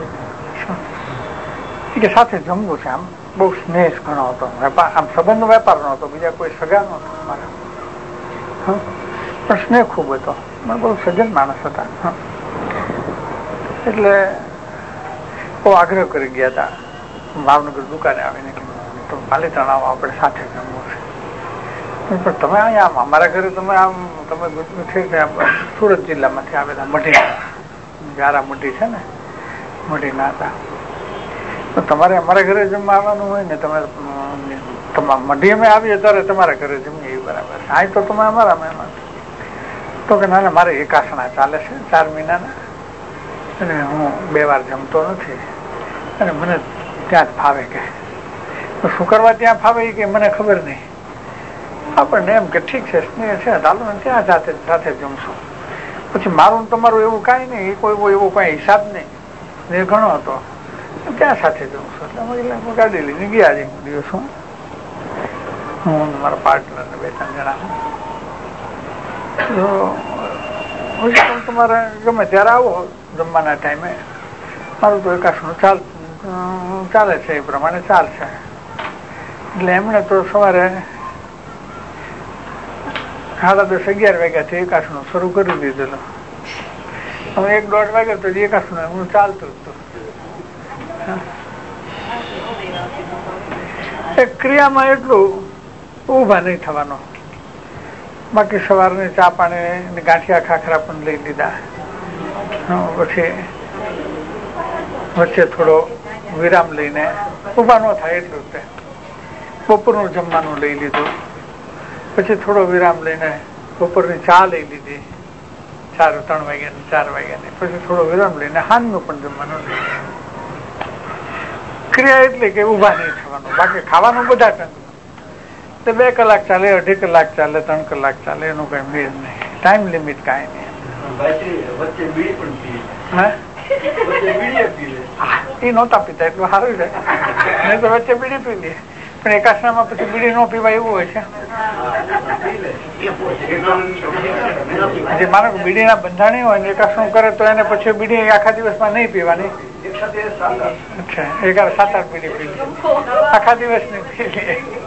કે સાથે જમવું છે. આમ બહુ સ્નેહ ઘણો હતો, આમ સંબંધ વેપાર નો હતો, બીજા કોઈ સગા નહોતો મારા, પણ સ્નેહ ખૂબ હતો, બહુ સજ્જન માણસ હતા. એટલે બહુ આગ્રહ કરી ગયા હતા ભાવનગર દુકાને આવીને તો પાલીતાણા આવો, આપણે સાથે જમવું છે. પણ તમે અહીંયા અમારા ઘરે તમે આમ તમે સુરત જિલ્લામાંથી આવેલા મઢી, જારા મઢી છે ને, મઢી ના હતા, તો તમારે અમારા ઘરે જમવા આવવાનું હોય ને, તમે મઢી અમે આવીએ ત્યારે તમારા ઘરે જમીએ એ બરાબર. આ તો તમે અમારા મહેમાન. તો કે ના ના મારે એકાસણા ચાલે છે ચાર મહિનાના, અને હું બે વાર જમતો નથી, અને મને ત્યાં જ ફાવે. કે શું કરવા ત્યાં ફાવે કે મને ખબર નહીં, આપણને એમ કે ઠીક છે સ્નેહ છે ચાલો ને ત્યાં સાથે સાથે જમશું. પછી મારું તમારું એવું કાંઈ નહીં, કોઈ એવો કઈ હિસાબ નહીં, સ્નેહ ઘણો હતો, ત્યાં સાથે જમશું. એટલે અમે ગાડી લઈને ગયા જ દિવસો, હું મારા પાર્ટનર ને બે ત્રણ જણા. તમારે ગમે ત્યારે આવો જમવાના ટાઈમે, મારું તો એકાસનું ચાલ ચાલે છે એ પ્રમાણે ચાલશે. એટલે એમણે તો સવારે સાડા દસ અગિયાર વાગ્યાથી એકાસનું શરૂ કરી દીધેલું. હવે એક દોઢ વાગ્યા તો એકાસનું એમનું ચાલતું હતું. એક ક્રિયામાં એટલું ઉભા નહીં થવાનો, બાકી સવારની ચા પાણી ગાંઠિયા ખાખરા પણ લઈ લીધા. પછી વચ્ચે થોડો વિરામ લઈને ઉભા ન થાય એટલું તે બપોરનું જમવાનું લઈ લીધું. પછી થોડો વિરામ લઈને બપોરની ચા લઈ લીધી, ચાર ત્રણ વાગ્યાની ચાર વાગ્યાની. પછી થોડો વિરામ લઈને સાંજનું પણ જમવાનું લઈ લીધું. ક્રિયા એટલી કે ઉભા નહીં થવાનું, બાકી ખાવાનું બધા ટંક તો બે કલાક ચાલે, અઢી કલાક ચાલે, ત્રણ કલાક ચાલે, એનું કઈ મેળ નહીં, ટાઈમ લિમિટ કાંઈ નહીં. એ નહોતા પીતા એટલું સારું છે, નહીં તો વચ્ચે બીડી પી લે. પણ એકાસણામાં પછી બીડી ન પીવાય એવું હોય છે. જે માનો બીડીના બંધાણી હોય ને એકાસણું કરે તો એને પછી બીડી આખા દિવસમાં નહીં પીવાની, અચ્છા એક સાત આઠ બીડી પી લે, આખા દિવસ નહીં પી લે.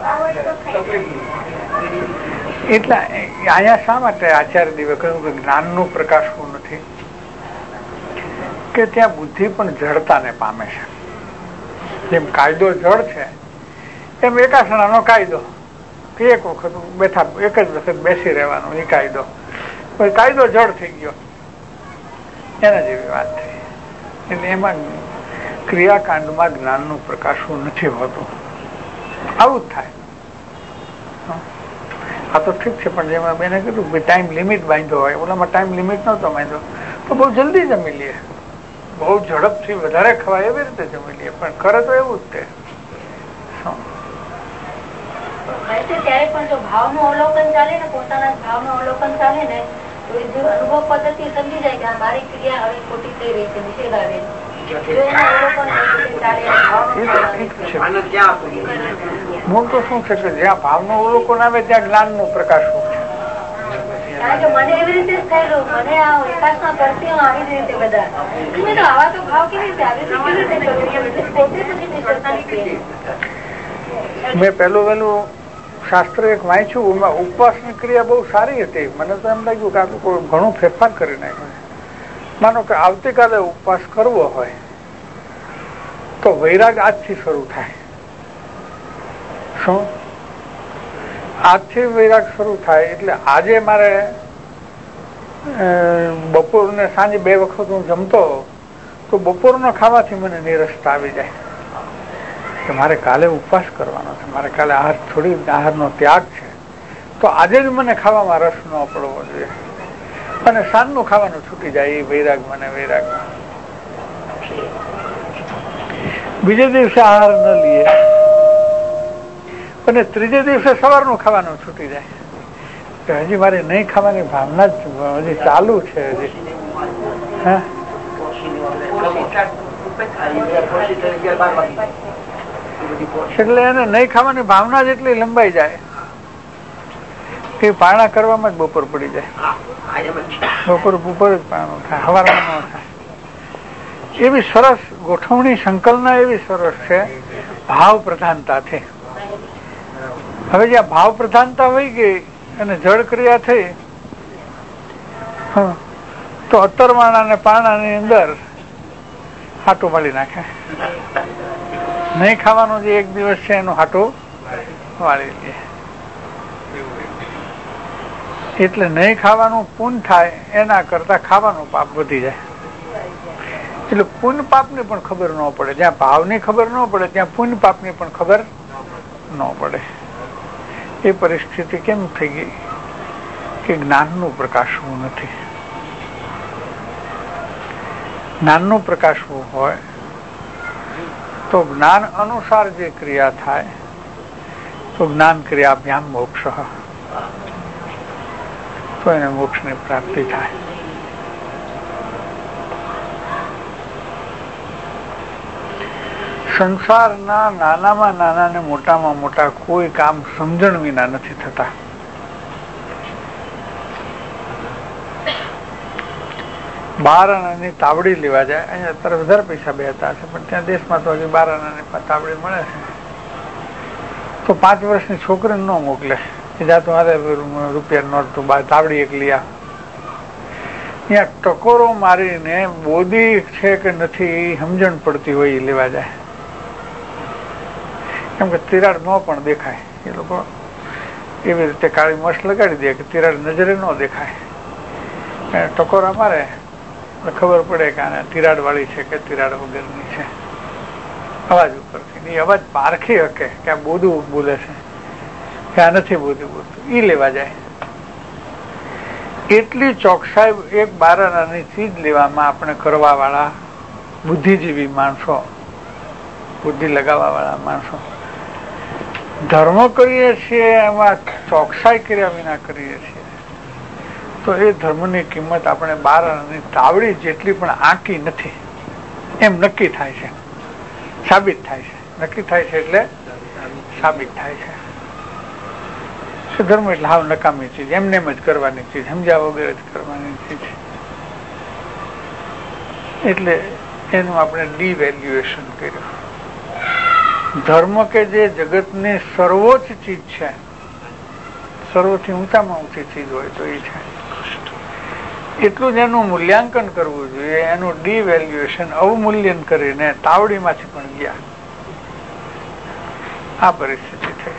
એટલે અહીંયા શા માટે આચાર્ય દેવે કહ્યું કે જ્ઞાનનું પ્રકાશવું નથી, કે ત્યાં બુદ્ધિ પણ જડતાને પામે છે. જેમ કાયદો જડ છે એમ એકાસણાનો કાયદો, એક વખત બેઠા એક જ વખત બેસી રહેવાનો એ કાયદો, કાયદો જડ થઈ ગયો એના જેવી વાત થઈ. એટલે એમાં ક્રિયાકાંડમાં જ્ઞાનનું પ્રકાશવું નથી હોતું, આવું જ થાય. આ તો ઠીક છે, પણ જેમાં બેને કીધું ટાઈમ લિમિટ બાંધ્યો હોય, ઓલામાં ટાઈમ લિમિટ નહોતો બાંધ્યો તો બહુ જલ્દી જમી લઈએ, બહુ ઝડપથી વધારે ખવાય એવી રીતે જમી લઈએ, પણ કરે તો એવું જ તે. ત્યારે પણ જો ભાવનું અવલોકન ચાલે ને, પોતાના ભાવનું અવલોકન ચાલે ને, તો એ જો અનુભવ પદ્ધતિ સમજી જાય કે મારી ક્રિયા હવે ખોટી થઈ રહી છે, નિષેધ આવે. મૂળ તો શું છે કે જ્યાં ભાવનું અવલોકન આવે ત્યાં જ્ઞાનનું પ્રકાશવું છે. કારણ કે મને એવી રીતે જ થયેલું, મને આ વિકાસમાં કરતી હું આવી રીતે બધા આવા તો ભાવ કેવી રીતે આવી રીતે. મેં પેલું વહેલું શાસ્ત્ર એક વાંચ્યું, એમાં ઉપવાસની ક્રિયા બહુ સારી હતી. મને તો એમ લાગ્યું કે આપણે કોઈ ઘણું ફેરફાર કરી નાખ્યો. માનો કે આવતીકાલે ઉપવાસ કરવો હોય તો વૈરાગ આજથી શરૂ થાય. શું આજથી વૈરાગ શરૂ થાય એટલે આજે મારે બપોર ને સાંજે બે વખત હું જમતો તો તો બપોરનો ખાવાથી મને નિરસતા આવી જાય કે મારે કાલે ઉપવાસ કરવાનો છે, મારે કાલે આહાર થોડી આહારનો ત્યાગ છે, તો આજે જ મને ખાવામાં રસ ન પડવો જોઈએ. અને સાંજનું ખાવાનું છૂટી જાય એ વૈરાગ મને વૈરાગ. બીજે દિવસે આહાર ન લઈએ અને ત્રીજે દિવસે સવારનું ખાવાનું છૂટી જાય કે હજી મારે નહીં ખાવાની ભાવના જ હજી ચાલુ છે. હજી હા એટલે એને નહીં ખાવાની ભાવના જ એટલી લંબાઈ જાય કે પારણા કરવામાં જ બપોર પડી જાય. બપોર બપોર જ પારણું થાય, હવારમાં ન થાય. એવી સરસ ગોઠવણી સંકલ્પના એવી સરસ છે ભાવ પ્રધાનતાથી. હવે જ્યાં ભાવ પ્રધાનતા હોય ગઈ અને જળ ક્રિયા થઈ તો અત્તરવાણા અને પારણાની અંદર હાટું મળી નાખે. નહીં ખાવાનું જે એક દિવસ છે એનું હાટું વાળી લે. એટલે નહીં ખાવાનું પુણ્ય થાય એના કરતા ખાવાનું પાપ વધી જાય. એટલે પુણ્ય પાપની પણ ખબર ન પડે. જ્યાં ભાવની ખબર ન પડે ત્યાં પુણ્ય પાપની પણ ખબર ન પડે. એ પરિસ્થિતિ કેમ થઈ ગઈ કે જ્ઞાનનું પ્રકાશવું નથી. જ્ઞાનનું પ્રકાશવું હોય તો જ્ઞાન અનુસાર જે ક્રિયા થાય તો જ્ઞાન ક્રિયાભ્યામ મોક્ષ, તો એને મોક્ષની પ્રાપ્તિ થાય. સંસારના નાનામાં નાના ને મોટામાં મોટા કોઈ કામ સમજણ વિના નથી થતા. બાર આનાની તાવડી લેવા જાય, અહીંયા અત્યારે વધારે પૈસા બેહતા છે પણ ત્યાં દેશમાં તો હજી બાર આનાની તાવડી મળે છે તો પાંચ વર્ષની છોકરીને ન મોકલે કે જા તું હારે રૂપિયા નોટ તું તાવડી એક લઈ આવ. ત્યાં ટકોરો મારીને બોધી છે કે નથી સમજણ પડતી હોય એ લેવા જાય. કેમ કે તિરાડ ન પણ દેખાય. એ લોકો એવી રીતે કાળી મસ લગાડી દે કે તિરાડ નજરે ન દેખાય. ટકોરા મારે ખબર પડે કે આને તિરાડ વાળી છે કે તિરાડ વગરની છે અવાજ ઉપરથી. અવાજ પારખી શકે કે આ બોધું બોલે છે કે આ નથી બોધું બોલતું, ઈ લેવા જાય. એટલી ચોકસાઈ એક બારણાની ચીજ લેવામાં આપણે કરવા વાળા બુદ્ધિજીવી માણસો, બુદ્ધિ લગાવવા વાળા માણસો ધર્મ કરીએ છીએ એમાં ચોકસાઈ કર્યા વિના કરીએ છીએ તો એ ધર્મની કિંમત આપણે બારણાની તાવડી જેટલી પણ આંકી નથી એમ નક્કી થાય છે, સાબિત થાય છે. નક્કી થાય છે એટલે સાબિત થાય છે. ધર્મ એટલે હાવ નકામી ચીજ, એમને એમ જ કરવાની ચીજ, સમજ્યા વગર જ કરવાની ચીજ. એટલે એનું આપણે ડિવેલ્યુએશન કર્યું. ધર્મ કે જે જગતની સર્વોચ્ચ ચીજ છે, સર્વથી ઊંચામાં ઊંચી ચીજ હોય તો એ છે, એટલું જ એનું મૂલ્યાંકન કરવું જોઈએ. એનું ડિવેલ્યુએશન, અવમૂલ્યન કરીને તાવડીમાંથી પણ ગયા. આ પરિસ્થિતિ થઈ.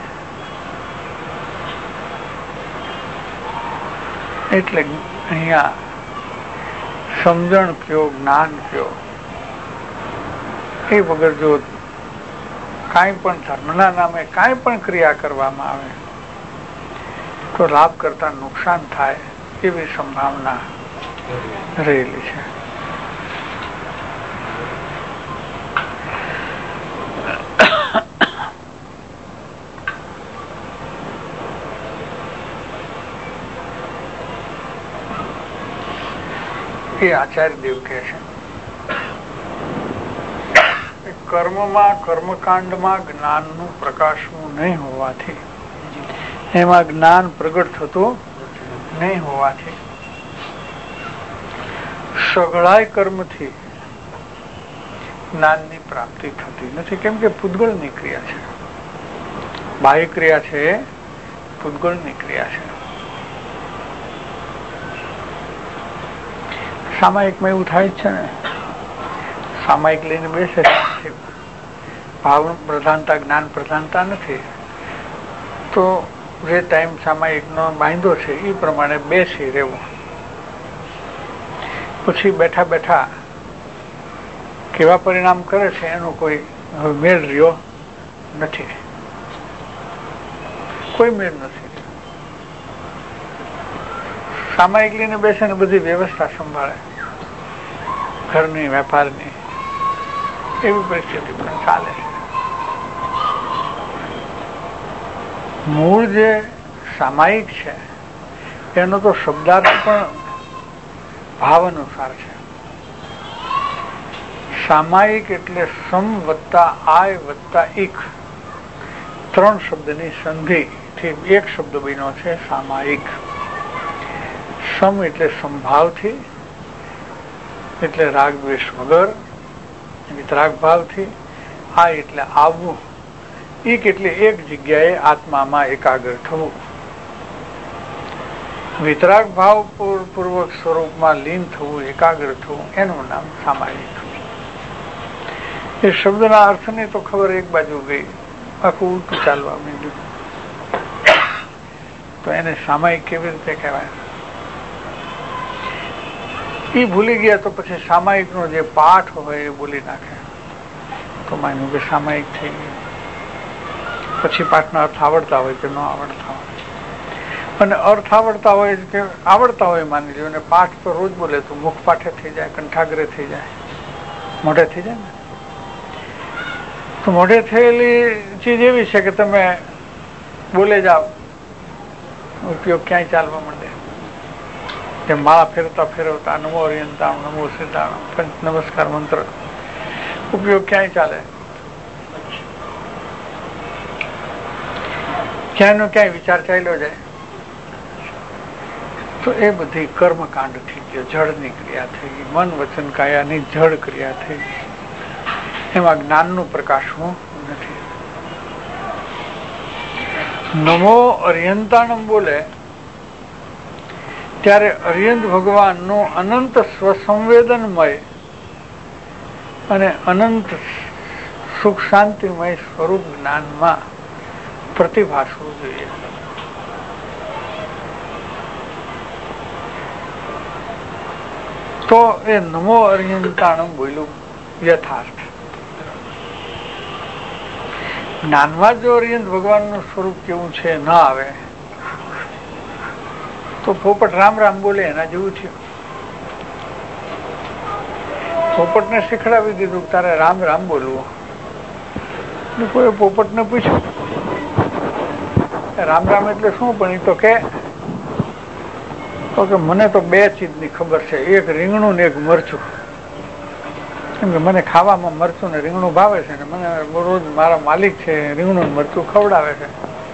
એટલે અહીંયા સમજણ કયો, જ્ઞાન કયો, એ વગર જો કાંઈ પણ ધર્મના નામે કાંઈ પણ ક્રિયા કરવામાં આવે તો લાભ કરતા નુકસાન થાય એવી સંભાવના રહેલી છે. એ આચાર્ય દેવ કહે છે કર્મમાં, કર્મકાંડમાં જ્ઞાનનું પ્રકાશવું નહીં હોવાથી, એમાં જ્ઞાન પ્રગટ થતું નહીં હોવાથી સઘળાય કર્મથી જ્ઞાનની પ્રાપ્તિ થતી નથી. કેમ કે પૂતગળની ક્રિયા છે, બાહ્ય ક્રિયા છે, પૂતગળની ક્રિયા છે. સામાયિકમાં એવું થાય છે ને, સામાયિક લઈને બેસે ભાવ પ્રધાનતા જ્ઞાન પ્રધાનતા નથી તો જે ટાઈમ સામાયિક નો બાંધો છે એ પ્રમાણે બેસી રહેવું. પછી બેઠા બેઠા કેવા પરિણામ કરે છે એનો કોઈ હવે મેળ રહ્યો નથી, કોઈ મેળ નથી. સામાયિક લઈને બેસે ને બધી વ્યવસ્થા સંભાળે, ઘરની, વેપારની, એવી પરિસ્થિતિ પણ ચાલે છે. મૂળ જે સામાયિક છે એનો તો શબ્દાર્થ પણ ભાવ અનુસાર છે. સામાયિક એટલે સમ વત્તા આય વત્તા ઇક, ત્રણ શબ્દની સંધિથી એક શબ્દ બન્યો છે સામાયિક. સમ એટલે સંભાવથી, એટલે રાગ દ્વેષ વગર, વિતરાગ ભાવથી. આ એટલે આવવું. એક એટલે એક જગ્યાએ આત્મામાં એકાગ્ર થવું. વિતરાગ ભાવ પૂર્વક સ્વરૂપમાં લીન થવું, એકાગ્ર થવું, એનું નામ સામાયિક. એ શબ્દના અર્થની તો ખબર એક બાજુ ગઈ, આખું ઉલટું ચાલવા માંડ્યું, તો એને સામાયિક કેવી રીતે કહેવાય? એ ભૂલી ગયા તો પછી સામાયિક નો જે પાઠ હોય એ બોલી નાખે, તો માન્યું કે સામાયિક થઈ ગયું. પછી પાઠના અર્થ આવડતા હોય કે ન આવડતા હોય, અને અર્થ આવડતા હોય કે આવડતા હોય માની લ્યો, અને પાઠ તો રોજ બોલે તો મુખ પાઠે થઈ જાય, કંઠાગ્રે થઈ જાય, મોઢે થઈ જાય ને. તો મોઢે થયેલી ચીજ એવી છે કે તમે બોલે જાઓ, ઉપયોગ ક્યાંય ચાલવા માંડે. જેમ માળા ફેરતા ફેરવતા નમો અરિયંતાણ, નમો સિદ્ધાણ, પંચ નમસ્કાર મંત્ર ઉપયોગ ક્યાંય ચાલે, ક્યાંયનો ક્યાંય વિચાર ચાલ્યો જાય. તો એ બધી કર્મકાંડ થઈ ગયો, જળની ક્રિયા થઈ ગઈ, મન વચન કાયાની જળ ક્રિયા થઈ ગઈ. એમાં જ્ઞાનનું પ્રકાશવું નથી. નમો અરિયંતાણમ બોલે ત્યારે અરિયંત ભગવાનનું અનંત સ્વસંવેદનમય અને અનંત સુખ શાંતિમય સ્વરૂપ જ્ઞાનમાં પ્રતિભાસવું જોઈએ. તો એ નમો અરિયંતાણમ બોલ્યું યથાર્થ. જ્ઞાનમાં જો અરિયંત ભગવાનનું સ્વરૂપ કેવું છે ન આવે તો પોપટ રામ રામ બોલે એના જેવું થયું. પોપટને શીખડાવી દીધું તારે રામ રામ બોલવું. કોઈ પોપટને પૂછ્યું રામ રામ એટલે શું, પણ એ તો કે મને તો બે ચીજની ખબર છે, એક રીંગણું ને એક મરચું. કેમ કે મને ખાવામાં મરચું ને રીંગણું ભાવે છે, ને મને રોજ મારા માલિક છે રીંગણું મરચું ખવડાવે છે.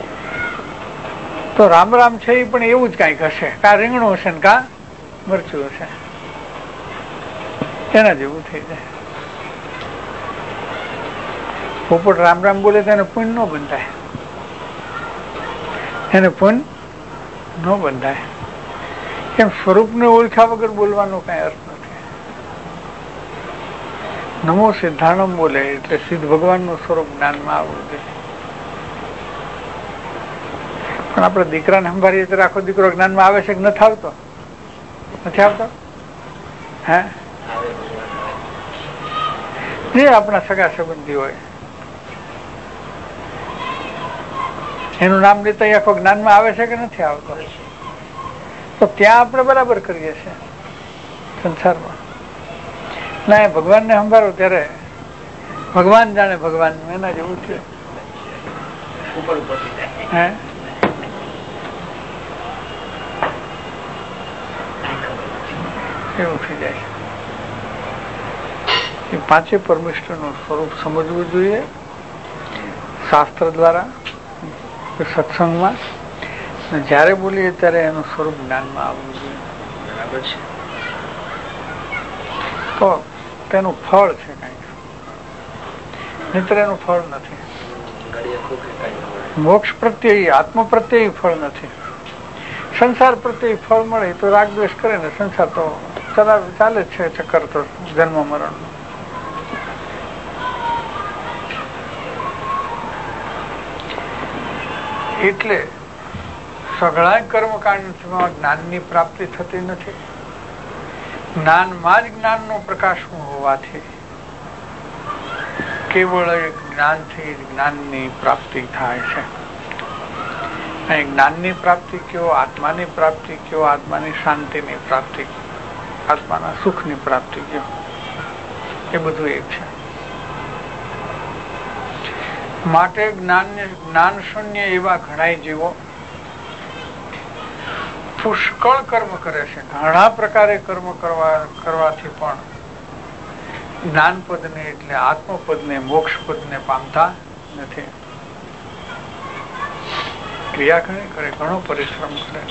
તો રામ રામ છે એ પણ એવું જ કઈક હશે, કા રીંગણું હશે ને કા મરચું હશે, એના જેવું થઈ જાય. પોપટ રામ રામ બોલે તો એને પુણ્ય ન બંધાય, એને પુણ્ય ન બંધાય. કેમ? સ્વરૂપને ઓળખ્યા વગર બોલવાનો કઈ અર્થ નથી. નમો સિદ્ધાણમ બોલે એટલે સિદ્ધ ભગવાનનું સ્વરૂપ જ્ઞાનમાં આવવું જોઈએ. પણ આપણે દીકરાને સંભાળીએ ત્યારે આખો દીકરો જ્ઞાનમાં આવે છે કે નથી આવતો? નથી આવતો? હે, જે આપણા સગા સંબંધી હોય એનું નામ લેતા આખો જ્ઞાનમાં આવે છે કે નથી આવતો? તો ત્યાં આપણે બરાબર કરીએ છીએ સંસારમાં. ના, ભગવાનને સંભાળો ત્યારે ભગવાન જાણે ભગવાન, એના જેવું છે. હે, એવું થઈ જાય. એ પાંચે પરમેશ્વર નું સ્વરૂપ સમજવું જોઈએ શાસ્ત્ર દ્વારા, સત્સંગમાં. જયારે બોલીએ ત્યારે એનું સ્વરૂપ જ્ઞાનમાં આવવું જોઈએ. બરાબર છે. તો તેનું ફળ છે કઈક, મિત્ર એનું ફળ નથી. મોક્ષ પ્રત્યે, આત્મ પ્રત્યે ફળ નથી. સંસાર પ્રત્યે ફળ મળે તો રાગ દ્વેષ કરે ને સંસાર તો ચલાવે, ચાલે છે ચક્કર તો જન્મ મરણ. એટલે સઘળા કર્મકાંડમાં જ્ઞાનની પ્રાપ્તિ થતી નથી. જ્ઞાનમાં જ જ્ઞાનનો પ્રકાશ હોવાથી કેવળ જ્ઞાનથી જ્ઞાનની પ્રાપ્તિ થાય છે. અને જ્ઞાનની પ્રાપ્તિ કયો, આત્માની પ્રાપ્તિ કયો, આત્માની શાંતિની પ્રાપ્તિ, આત્માના સુખની પ્રાપ્તિ કયો, એ બધું એક છે. માટે જ્ઞાન જ્ઞાન શૂન્ય એવા ઘણા જીવો પુષ્કળ કર્મ કરે છે. ઘણા પ્રકારે કર્મ કરવા કરવાથી પણ જ્ઞાન પદને એટલે આત્મપદને મોક્ષ પદને પામતા નથી. ક્રિયા ઘણી કરે, ઘણો પરિશ્રમ કરે.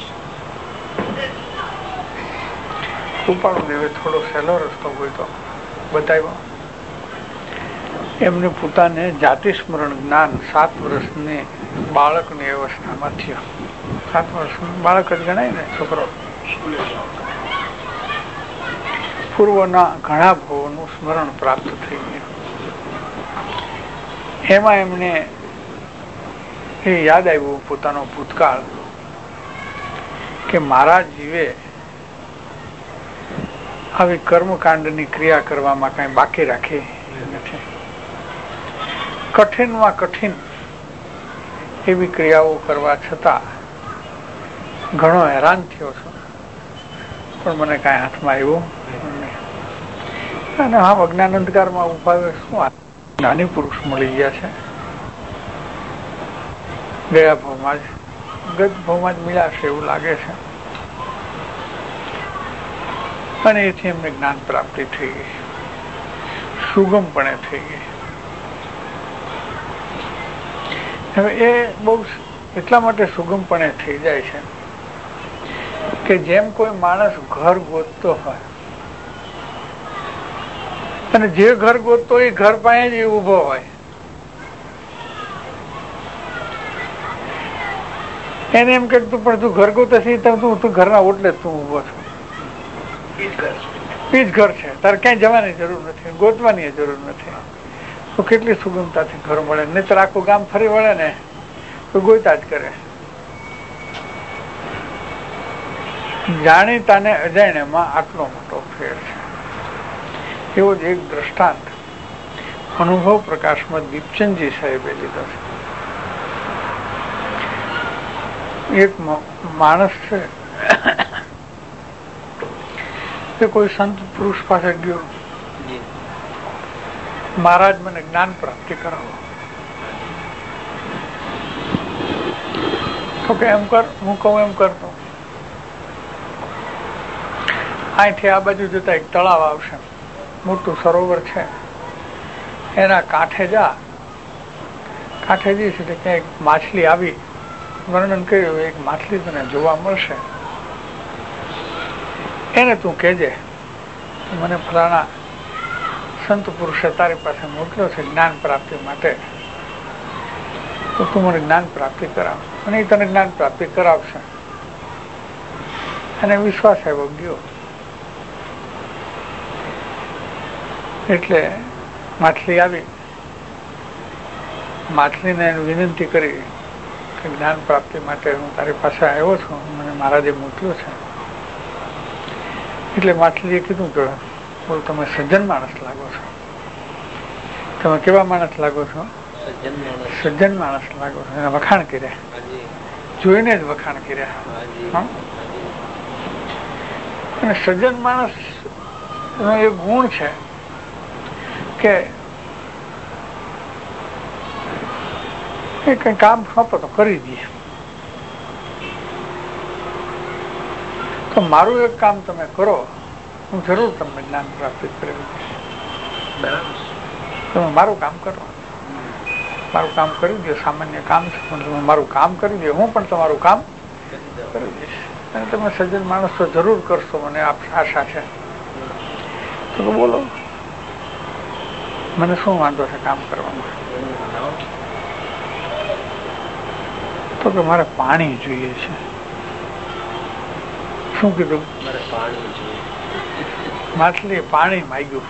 કૃપાળુ દેવે થોડો સહેલો રસ્તો હોય તો બતાવ્યો. એમને પોતાને જાતિ સ્મરણ જ્ઞાન સાત વર્ષની બાળકની અવસ્થામાં થયો. સાત વર્ષનું બાળક જ ગણાય ને છોકરો. પૂર્વના ઘણા ભાવોનું સ્મરણ પ્રાપ્ત થઈ ગયું. એમાં એમને એ યાદ આવ્યું પોતાનો ભૂતકાળ, કે મારા જીવે આવી કર્મકાંડની ક્રિયા કરવામાં કઈ બાકી રાખી નથી. કઠિનમાં કઠિન એવી ક્રિયાઓ કરવા છતાં ઘણો હેરાન થયો છું, પણ મને કઈ હાથમાં આવ્યું નહીં. અને હા, અજ્ઞાન અંધકારમાં ઉભા શું જ્ઞાની પુરુષ મળી ગયા છે. ગયા ભાવમાં જ ગત ભાવમાં જ મળ્યા છે એવું લાગે છે. અને એથી એમને જ્ઞાન પ્રાપ્તિ થઈ ગઈ, સુગમપણે થઈ ગઈ. હવે એ બહુ એટલા માટે સુગમપણે થઈ જાય છે કે જેમ કોઈ માણસ ઘર ગોતતો હોય અને જે ઘર ગોતતો એ ઘર પાસે જ ઉભો હોય, એને એમ કે તું પણ તું ઘર ગોતે છે, તું ઘરના ઓટલે તું ઉભો છો, એ જ ઘર છે, તારે ક્યાંય જવાની જરૂર નથી, ગોતવાની જરૂર નથી. તો કેટલી સુગમતાથી ઘર મળે. નહીતર આખું ગામ ફરી વળે ને તો ગોતા જ કરે. જાણીતા ને અજાણ્યામાં આટલો મોટો ફેર છે. એવો જ એક દ્રષ્ટાંત અનુભવ પ્રકાશમાં દીપચંદજી સાહેબે લીધો છે. એક માણસ છે, તે કોઈ સંત પુરુષ પાસે ગયો, મહારાજ મને જ્ઞાન પ્રાપ્તિ કરાવો. તો કે એમ કર, હું કહું એમ કરતો. અહીંથી આ બાજુ જતા એક તળાવ આવશે, મોટું સરોવર છે, એના કાંઠે જા. કાંઠે જઈશ એટલે ક્યાંક માછલી આવી, વર્ણન કર્યું, એક માછલી તને જોવા મળશે, એને તું કહેજે મને ફલાણા સંત પુરુષે તારી પાસે મોકલ્યો છે જ્ઞાન પ્રાપ્તિ માટે, તો તું મને જ્ઞાન પ્રાપ્તિ કરાવ. અને એ તને જ્ઞાન પ્રાપ્તિ કરાવશે. અને વિશ્વાસ આવ્યો, ગયો. એટલે માછલી આવી, માછલીને વિનંતી કરી કે જ્ઞાન પ્રાપ્તિ માટે હું તારી પાસે આવ્યો છું, મને મહારાજે મોકલ્યો છે. એટલે માછલીએ કીધું કે બોલ, તમે સજ્જન માણસ લાગો છો. તમે કેવા માણસ લાગો છો? સજ્જન માણસ લાગો છો. એના વખાણ કર્યા, જોઈને જ વખાણ કર્યા. અને સજ્જન માણસ નો એક ગુણ છે કે એ કઈ કામ સોંપો તો કરી દઈએ. તો મારું એક કામ તમે કરો, હું જરૂર તમને જ્ઞાન પ્રાપ્તિ કરી દઈશ. તમે મારું કામ કરો, મારું કામ કરી દો. સામાન્ય કામ છે, પણ તમે મારું કામ કરી દો, હું પણ તમારું કામ કરી દઈશ. અને તમે સજ્જન માણસ તો જરૂર કરશો, મને આશા છે. તો બોલો, મને શું વાંધો છે કામ કરવામાં? તો કે મારે પાણી જોઈએ છે. શું કીધું? માછલી પાણી માંગ્યું.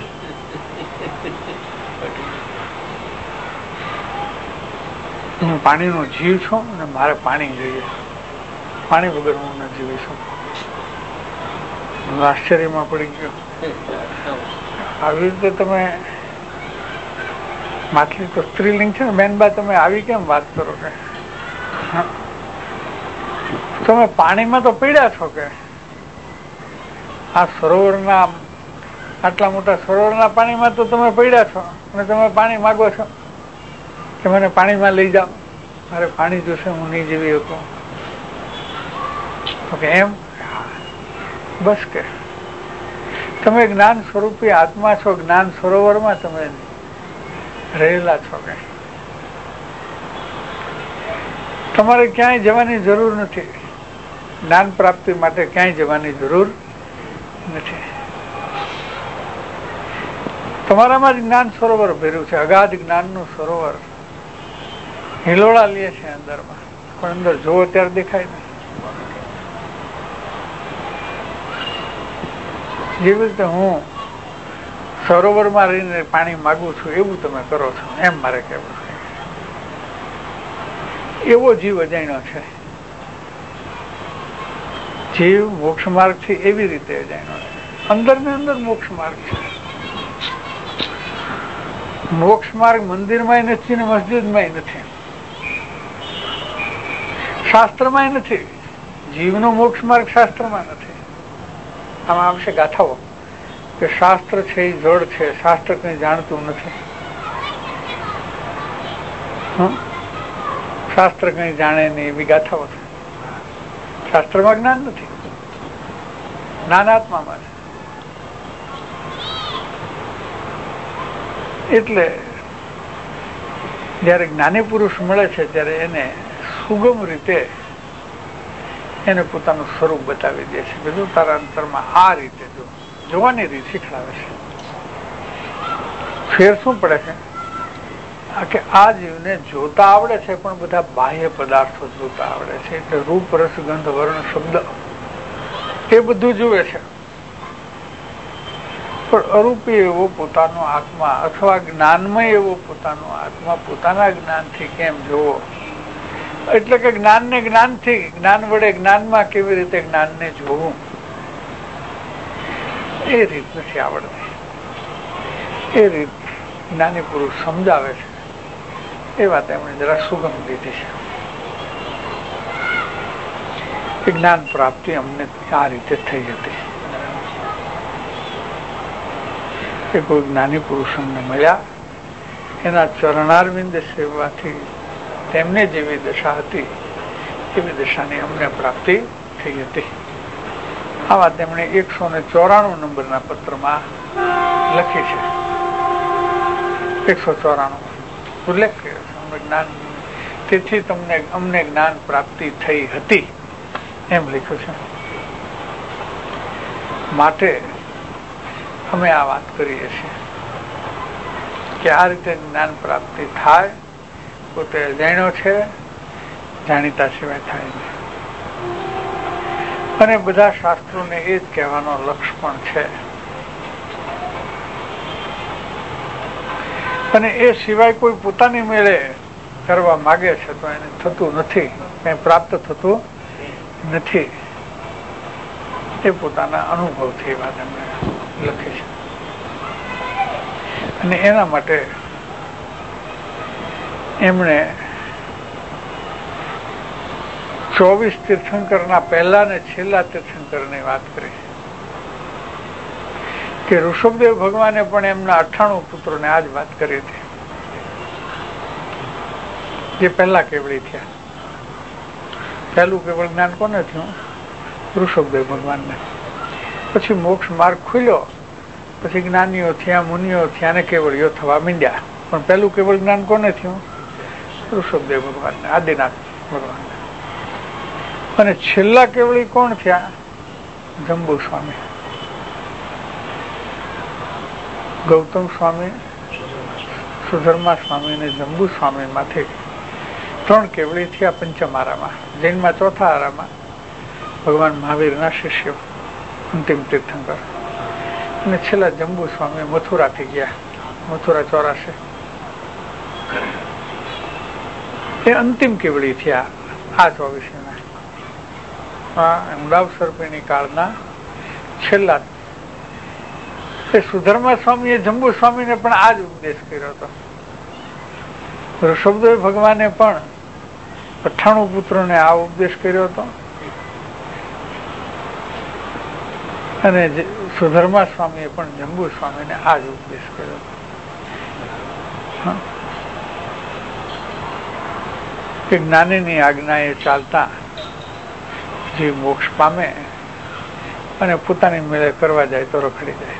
હું પાણીનો જીવ છું અને મારે પાણી જોઈએ. પાણી વગર હું ન જીવી શકું. આશ્ચર્યમાં પડી ગયો. આવી રીતે તમે માછલી તો સ્ત્રીલિંગ છે ને. બેનબા તમે આવી કેમ વાત કરો કે તમે પાણીમાં તો પીડ્યા છો કે આ સરોવરના આટલા મોટા સરોવરના પાણીમાં તો તમે પડ્યા છો અને તમે પાણી માગો છો કે મને પાણીમાં લઈ જાઓ, મારે પાણી જોશે, હું નહીં જીવી શકું. તો કે એમ બસ કે તમે જ્ઞાન સ્વરૂપી આત્મા છો, જ્ઞાન સરોવરમાં તમે રહેલા છો કે તમારે ક્યાંય જવાની જરૂર નથી. જ્ઞાન પ્રાપ્તિ માટે ક્યાંય જવાની જરૂર નથી. તમારામાં જ જ્ઞાન સરોવર ભર્યું છે, અગાધ જ્ઞાનનું સરોવર. હિલોળા લે છે અંદરમાં, પણ અંદર જોવો ત્યારે દેખાય નહીં. જેવી રીતે હું સરોવરમાં રહીને પાણી માગું છું એવું તમે કરો છો, એમ મારે કહેવું છે. એવો જીવ અજાણ્યો છે. જીવ મોક્ષ માર્ગ છે એવી રીતે અજાણ્યો છે. અંદર ને અંદર મોક્ષ માર્ગ છે. મોક્ષ માર્ગ મંદિરમાં નથી ને મસ્જિદમાં નથી, શાસ્ત્રમાં નથી. જીવનો મોક્ષ માર્ગ શાસ્ત્રમાં નથી. આમાં આવશે ગાથાઓ કે શાસ્ત્ર છે એ જડ છે, શાસ્ત્ર કઈ જાણતું નથી. શાસ્ત્ર કઈ જાણે નહીં એવી ગાથાઓ છે. શાસ્ત્રમાં જ્ઞાન નથી, જ્ઞાન આત્મામાં છે. એટલે જયારે જ્ઞાની પુરુષ મળે છે ત્યારે એને સુગમ રીતે એને પોતાનું સ્વરૂપ બતાવી દે છે. બધું તારા અંતરમાં આ રીતે જો જોવાની રીત શીખડાવે છે. ફેર શું પડે છે કે આ જીવને જોતા આવડે છે પણ બધા બાહ્ય પદાર્થો જોતા આવડે છે. એટલે રૂપ રસ ગંધ વર્ણ શબ્દ એ બધું જુએ છે, પણ અરૂપી એવો પોતાનો આત્મા અથવા જ્ઞાનમાં એવો પોતાનો આત્મા પોતાના જ્ઞાનથી કેમ જોવો, એટલે કે જ્ઞાનને જ્ઞાનથી, જ્ઞાન વડે જ્ઞાનમાં કેવી રીતે જ્ઞાનને જોવું એ રીત નથી આવડતી. એ રીત જ્ઞાની પુરુષ સમજાવે છે. એ વાત એમણે જરા સુગમ દીધી છે. જ્ઞાન પ્રાપ્તિ અમને આ રીતે થઈ હતી કે કોઈ જ્ઞાની પુરુષ અમને મળ્યા, એના ચરણારવિંદ સેવાથી તેમને જેવી દશા હતી એવી દશાની અમને પ્રાપ્તિ થઈ હતી. આ વાત તેમણે એકસો ને ચોરાણું નંબરના પત્રમાં લખી છે. એકસો ચોરાણું ઉલ્લેખ કર્યો છે. અમને જ્ઞાન તેથી તમને અમને જ્ઞાન પ્રાપ્તિ થઈ હતી એમ લખ્યું છે. માટે અમે આ વાત કરીએ છીએ કે આ રીતે જ્ઞાન પ્રાપ્તિ થાય. પોતે જાણ્યો છે, જાણીતા સિવાય થાય નહીં. અને બધા શાસ્ત્રોને એ જ કહેવાનો લક્ષ્ય પણ છે. અને એ સિવાય કોઈ પોતાની મેળે કરવા માગે છે તો એને થતું નથી, કઈ પ્રાપ્ત થતું નથી. એ પોતાના અનુભવથી વાત એમણે લખી છે. અને એના માટે એમણે ચોવીસ તીર્થંકરના પહેલા ને છેલ્લા તીર્થંકરની વાત કરી કે ઋષભદેવ ભગવાને પણ એમના અઠ્ઠાણું પુત્રોને આ જ વાત કરી હતી, જે પહેલા કેવળી થયા. પહેલું કેવળ જ્ઞાન કોને થયું? ઋષભદેવ ભગવાનને. પછી મોક્ષ માર્ગ ખુલ્યો, પછી જ્ઞાનીઓ થયા, મુનિઓ થયા ને કેવળીઓ થવા માંડ્યા. પણ પહેલું કેવળ જ્ઞાન કોને થયું? ઋષભદેવ ભગવાનને, આદિનાથ ભગવાનને. અને છેલ્લા કેવળી કોણ થયા? જંબુ સ્વામી, ગૌતમ સ્વામી, સુધર્મા સ્વામી અને જંબુ સ્વામી માંથી ત્રણ કેવળી થયા પંચમારામાં. જૈનમાં ચોથા આરામાં ભગવાન મહાવીરના શિષ્યો, અંતિમ તીર્થંકર. અને છેલ્લા જંબુ સ્વામી મથુરાથી ગયા, મથુરા ચોરાશે. એ અંતિમ કેવળી થયા આ ચોવીસના. ઉડાવ સર્પિણી કાળના છેલ્લા. એ સુધર્મા સ્વામીએ જંબુ સ્વામીને પણ આ જ ઉપદેશ કર્યો હતો ઋષભદેવ ભગવાને પણ અઠ્ઠાણું પુત્રોને આ ઉપદેશ કર્યો હતો અને સુધર્મા સ્વામીએ પણ જંબુ સ્વામીને આ જ ઉપદેશ કર્યો હતો કે જ્ઞાનીની આજ્ઞાએ ચાલતા જે મોક્ષ પામે અને પોતાની મેળે કરવા જાય તો રખડી જાય.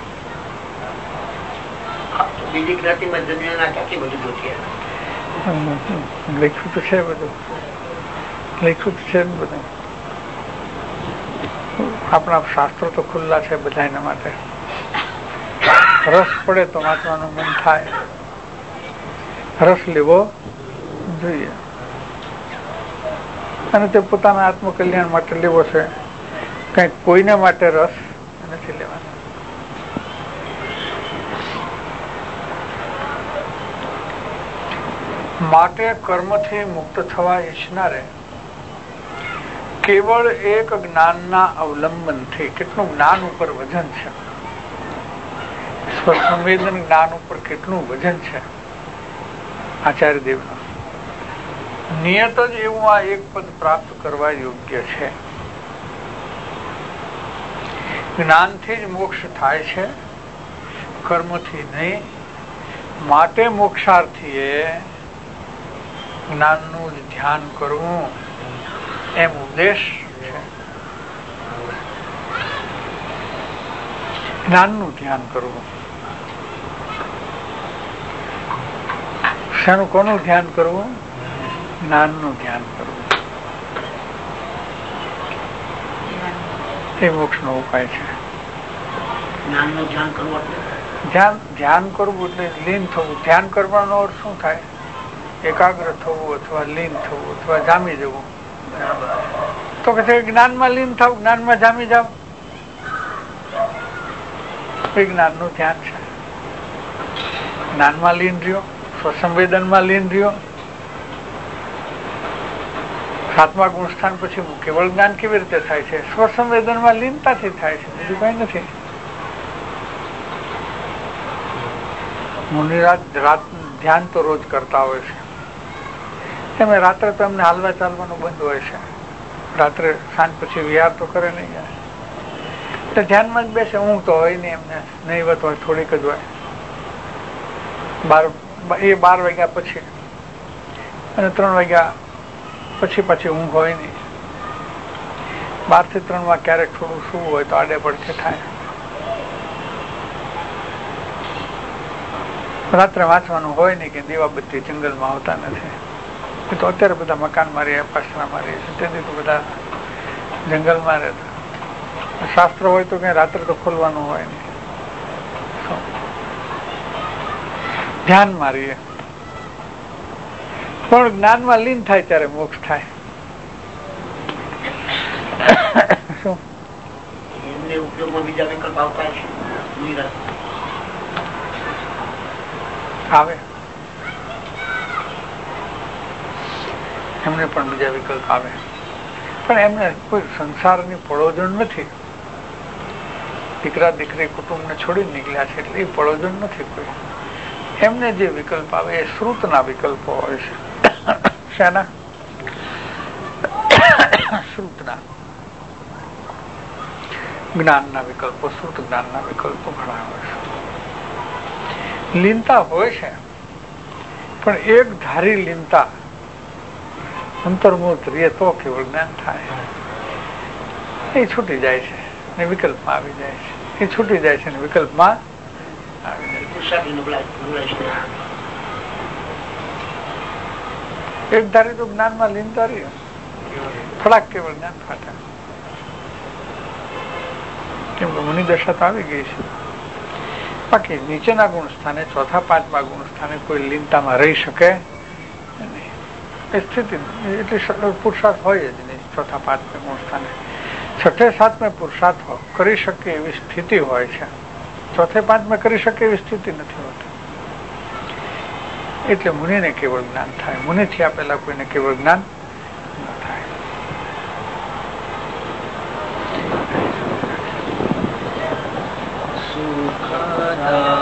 લખ્યું તો છે બધું, લખ્યું તો છે બધું. આપણા શાસ્ત્રો તો ખુલ્લા છે બધા એના માટે. રસ પડે તો વાંચવાનું મન થાય, રસ લેવો જોઈએ અને તે પોતાના આત્મકલ્યાણ માટે લેવો છે. કઈક કોઈને માટે રસ નથી લેવાનો. માટે કર્મથી મુક્ત થવા ઈચ્છનારે કેવળ એક જ્ઞાનના અવલંબનથી, કેટલું જ્ઞાન ઉપર વજન છે, સ્વસંવેદન જ્ઞાન ઉપર કેટલું વજન છે આચાર્ય દેવનું, નિયત જ એવું આ એક પદ પ્રાપ્ત કરવા યોગ્ય છે. જ્ઞાનથી જ મોક્ષ થાય છે, કર્મથી નહીં. માટે મોક્ષાર્થીએ જ્ઞાનનું જ ધ્યાન કરવું એમ ઉપદેશ છે. જ્ઞાનનું ધ્યાન કરવું. શાનું કોનું ધ્યાન કરવું? જ્ઞાનનું ધ્યાન કરવું. એ મોક્ષનો ઉપાય છે. જ્ઞાનનું ધ્યાન કરવું ધ્યાન ધ્યાન કરવું એટલે લીન થવું. ધ્યાન કરવાનો અર્થ શું થાય? એકાગ્ર થવું અથવા લીન થવું અથવા જામી જવું. તો કે જ્ઞાનમાં લીન થાવ, જ્ઞાનમાં જામી જાવ, એ જ્ઞાનનું ધ્યાન છે. જ્ઞાનમાં લીન રહ્યો, સ્વસંવેદનમાં લીન રહ્યો. સાતમા ગુણસ્થાન પછી કેવળ જ્ઞાન કેવી રીતે થાય છે? સ્વસંવેદનમાં લીનતાથી થાય છે, બીજું કઈ નથી. મુનિરાજ રાત ધ્યાન તો રોજ કરતા હોય છે. એમ રાત્રે તો એમને હાલવા ચાલવાનું બંધ હોય છે. રાત્રે સાંજ પછી વિહાર તો કરે નહીં જાય, એટલે ધ્યાનમાં જ બેસે. ઊંઘ તો હોય નહીં એમને, નહીવત હોય, થોડીક જ હોય. બાર એ બાર વાગ્યા પછી અને ત્રણ વાગ્યા પછી પછી ઊંઘ હોય નહીં. બાર થી ત્રણ માં ક્યારેક થોડું શું હોય તો આડે પડખે થાય. રાત્રે વાંચવાનું હોય નહીં કે દીવાબત્તી જંગલમાં આવતા નથી. તો અત્યારે બધા મકાનમાં રહે, પાસરામાં રહે છે, તેથી તો બધા જંગલમાં રહેતા. શાસ્ત્ર હોય તો કઈ રાત્રે તો ખોલવાનું હોય નહીં. ધ્યાનમાં રહીએ. પણ જ્ઞાનમાં લીન થાય ત્યારે મોક્ષ થાય. શું એમને ઉપયોગમાં બીજા વિકલ્પ આવતા છે? આવે, એમને પણ બીજા વિકલ્પ આવે, પણ એમને કોઈ સંસારની પડોજણ નથી. દીકરા દીકરી કુટુંબને છોડીને નીકળ્યા છે એટલે એ પડોજણ નથી કોઈ. એમને જે વિકલ્પ આવે એ શ્રુતના વિકલ્પો હોય છે. શાના? શ્રુતના જ્ઞાનના વિકલ્પો, શ્રુત જ્ઞાનના વિકલ્પો ઘણા હોય છે. લીનતા હોય છે, પણ એક ધારી લીનતા અંતર્મુખ રીએ તો કેવળ જ્ઞાન થાય. એ છૂટી જાય છે ને વિકલ્પમાં આવી જાય છે. એ છૂટી જાય છે ને વિકલ્પમાં આવી જાય છે. એક ધારી તો જ્ઞાનમાં લીનતા રહી, થોડાક કેવળ જ્ઞાન ફાટા. કેમ કે મુનિ દશા તો આવી ગઈ છે. બાકી નીચેના ગુણ સ્થાને, ચોથા પાંચમા ગુણ સ્થાને કોઈ લીનતામાં રહી શકે નહીં. એ સ્થિતિ એટલી પુરુષાર્થ હોય જ નહીં. ચોથા પાંચમે ગુણ સ્થાને છઠ્ઠે સાતમે પુરુષાર્થ કરી શકે એવી સ્થિતિ હોય છે. ચોથે પાંચમે કરી શકે એવી સ્થિતિ નથી હોતી. એટલે મુનિને કેવળ જ્ઞાન થાય. મુનિથી આપેલા કોઈને કેવળ જ્ઞાન ન થાય. સુખદા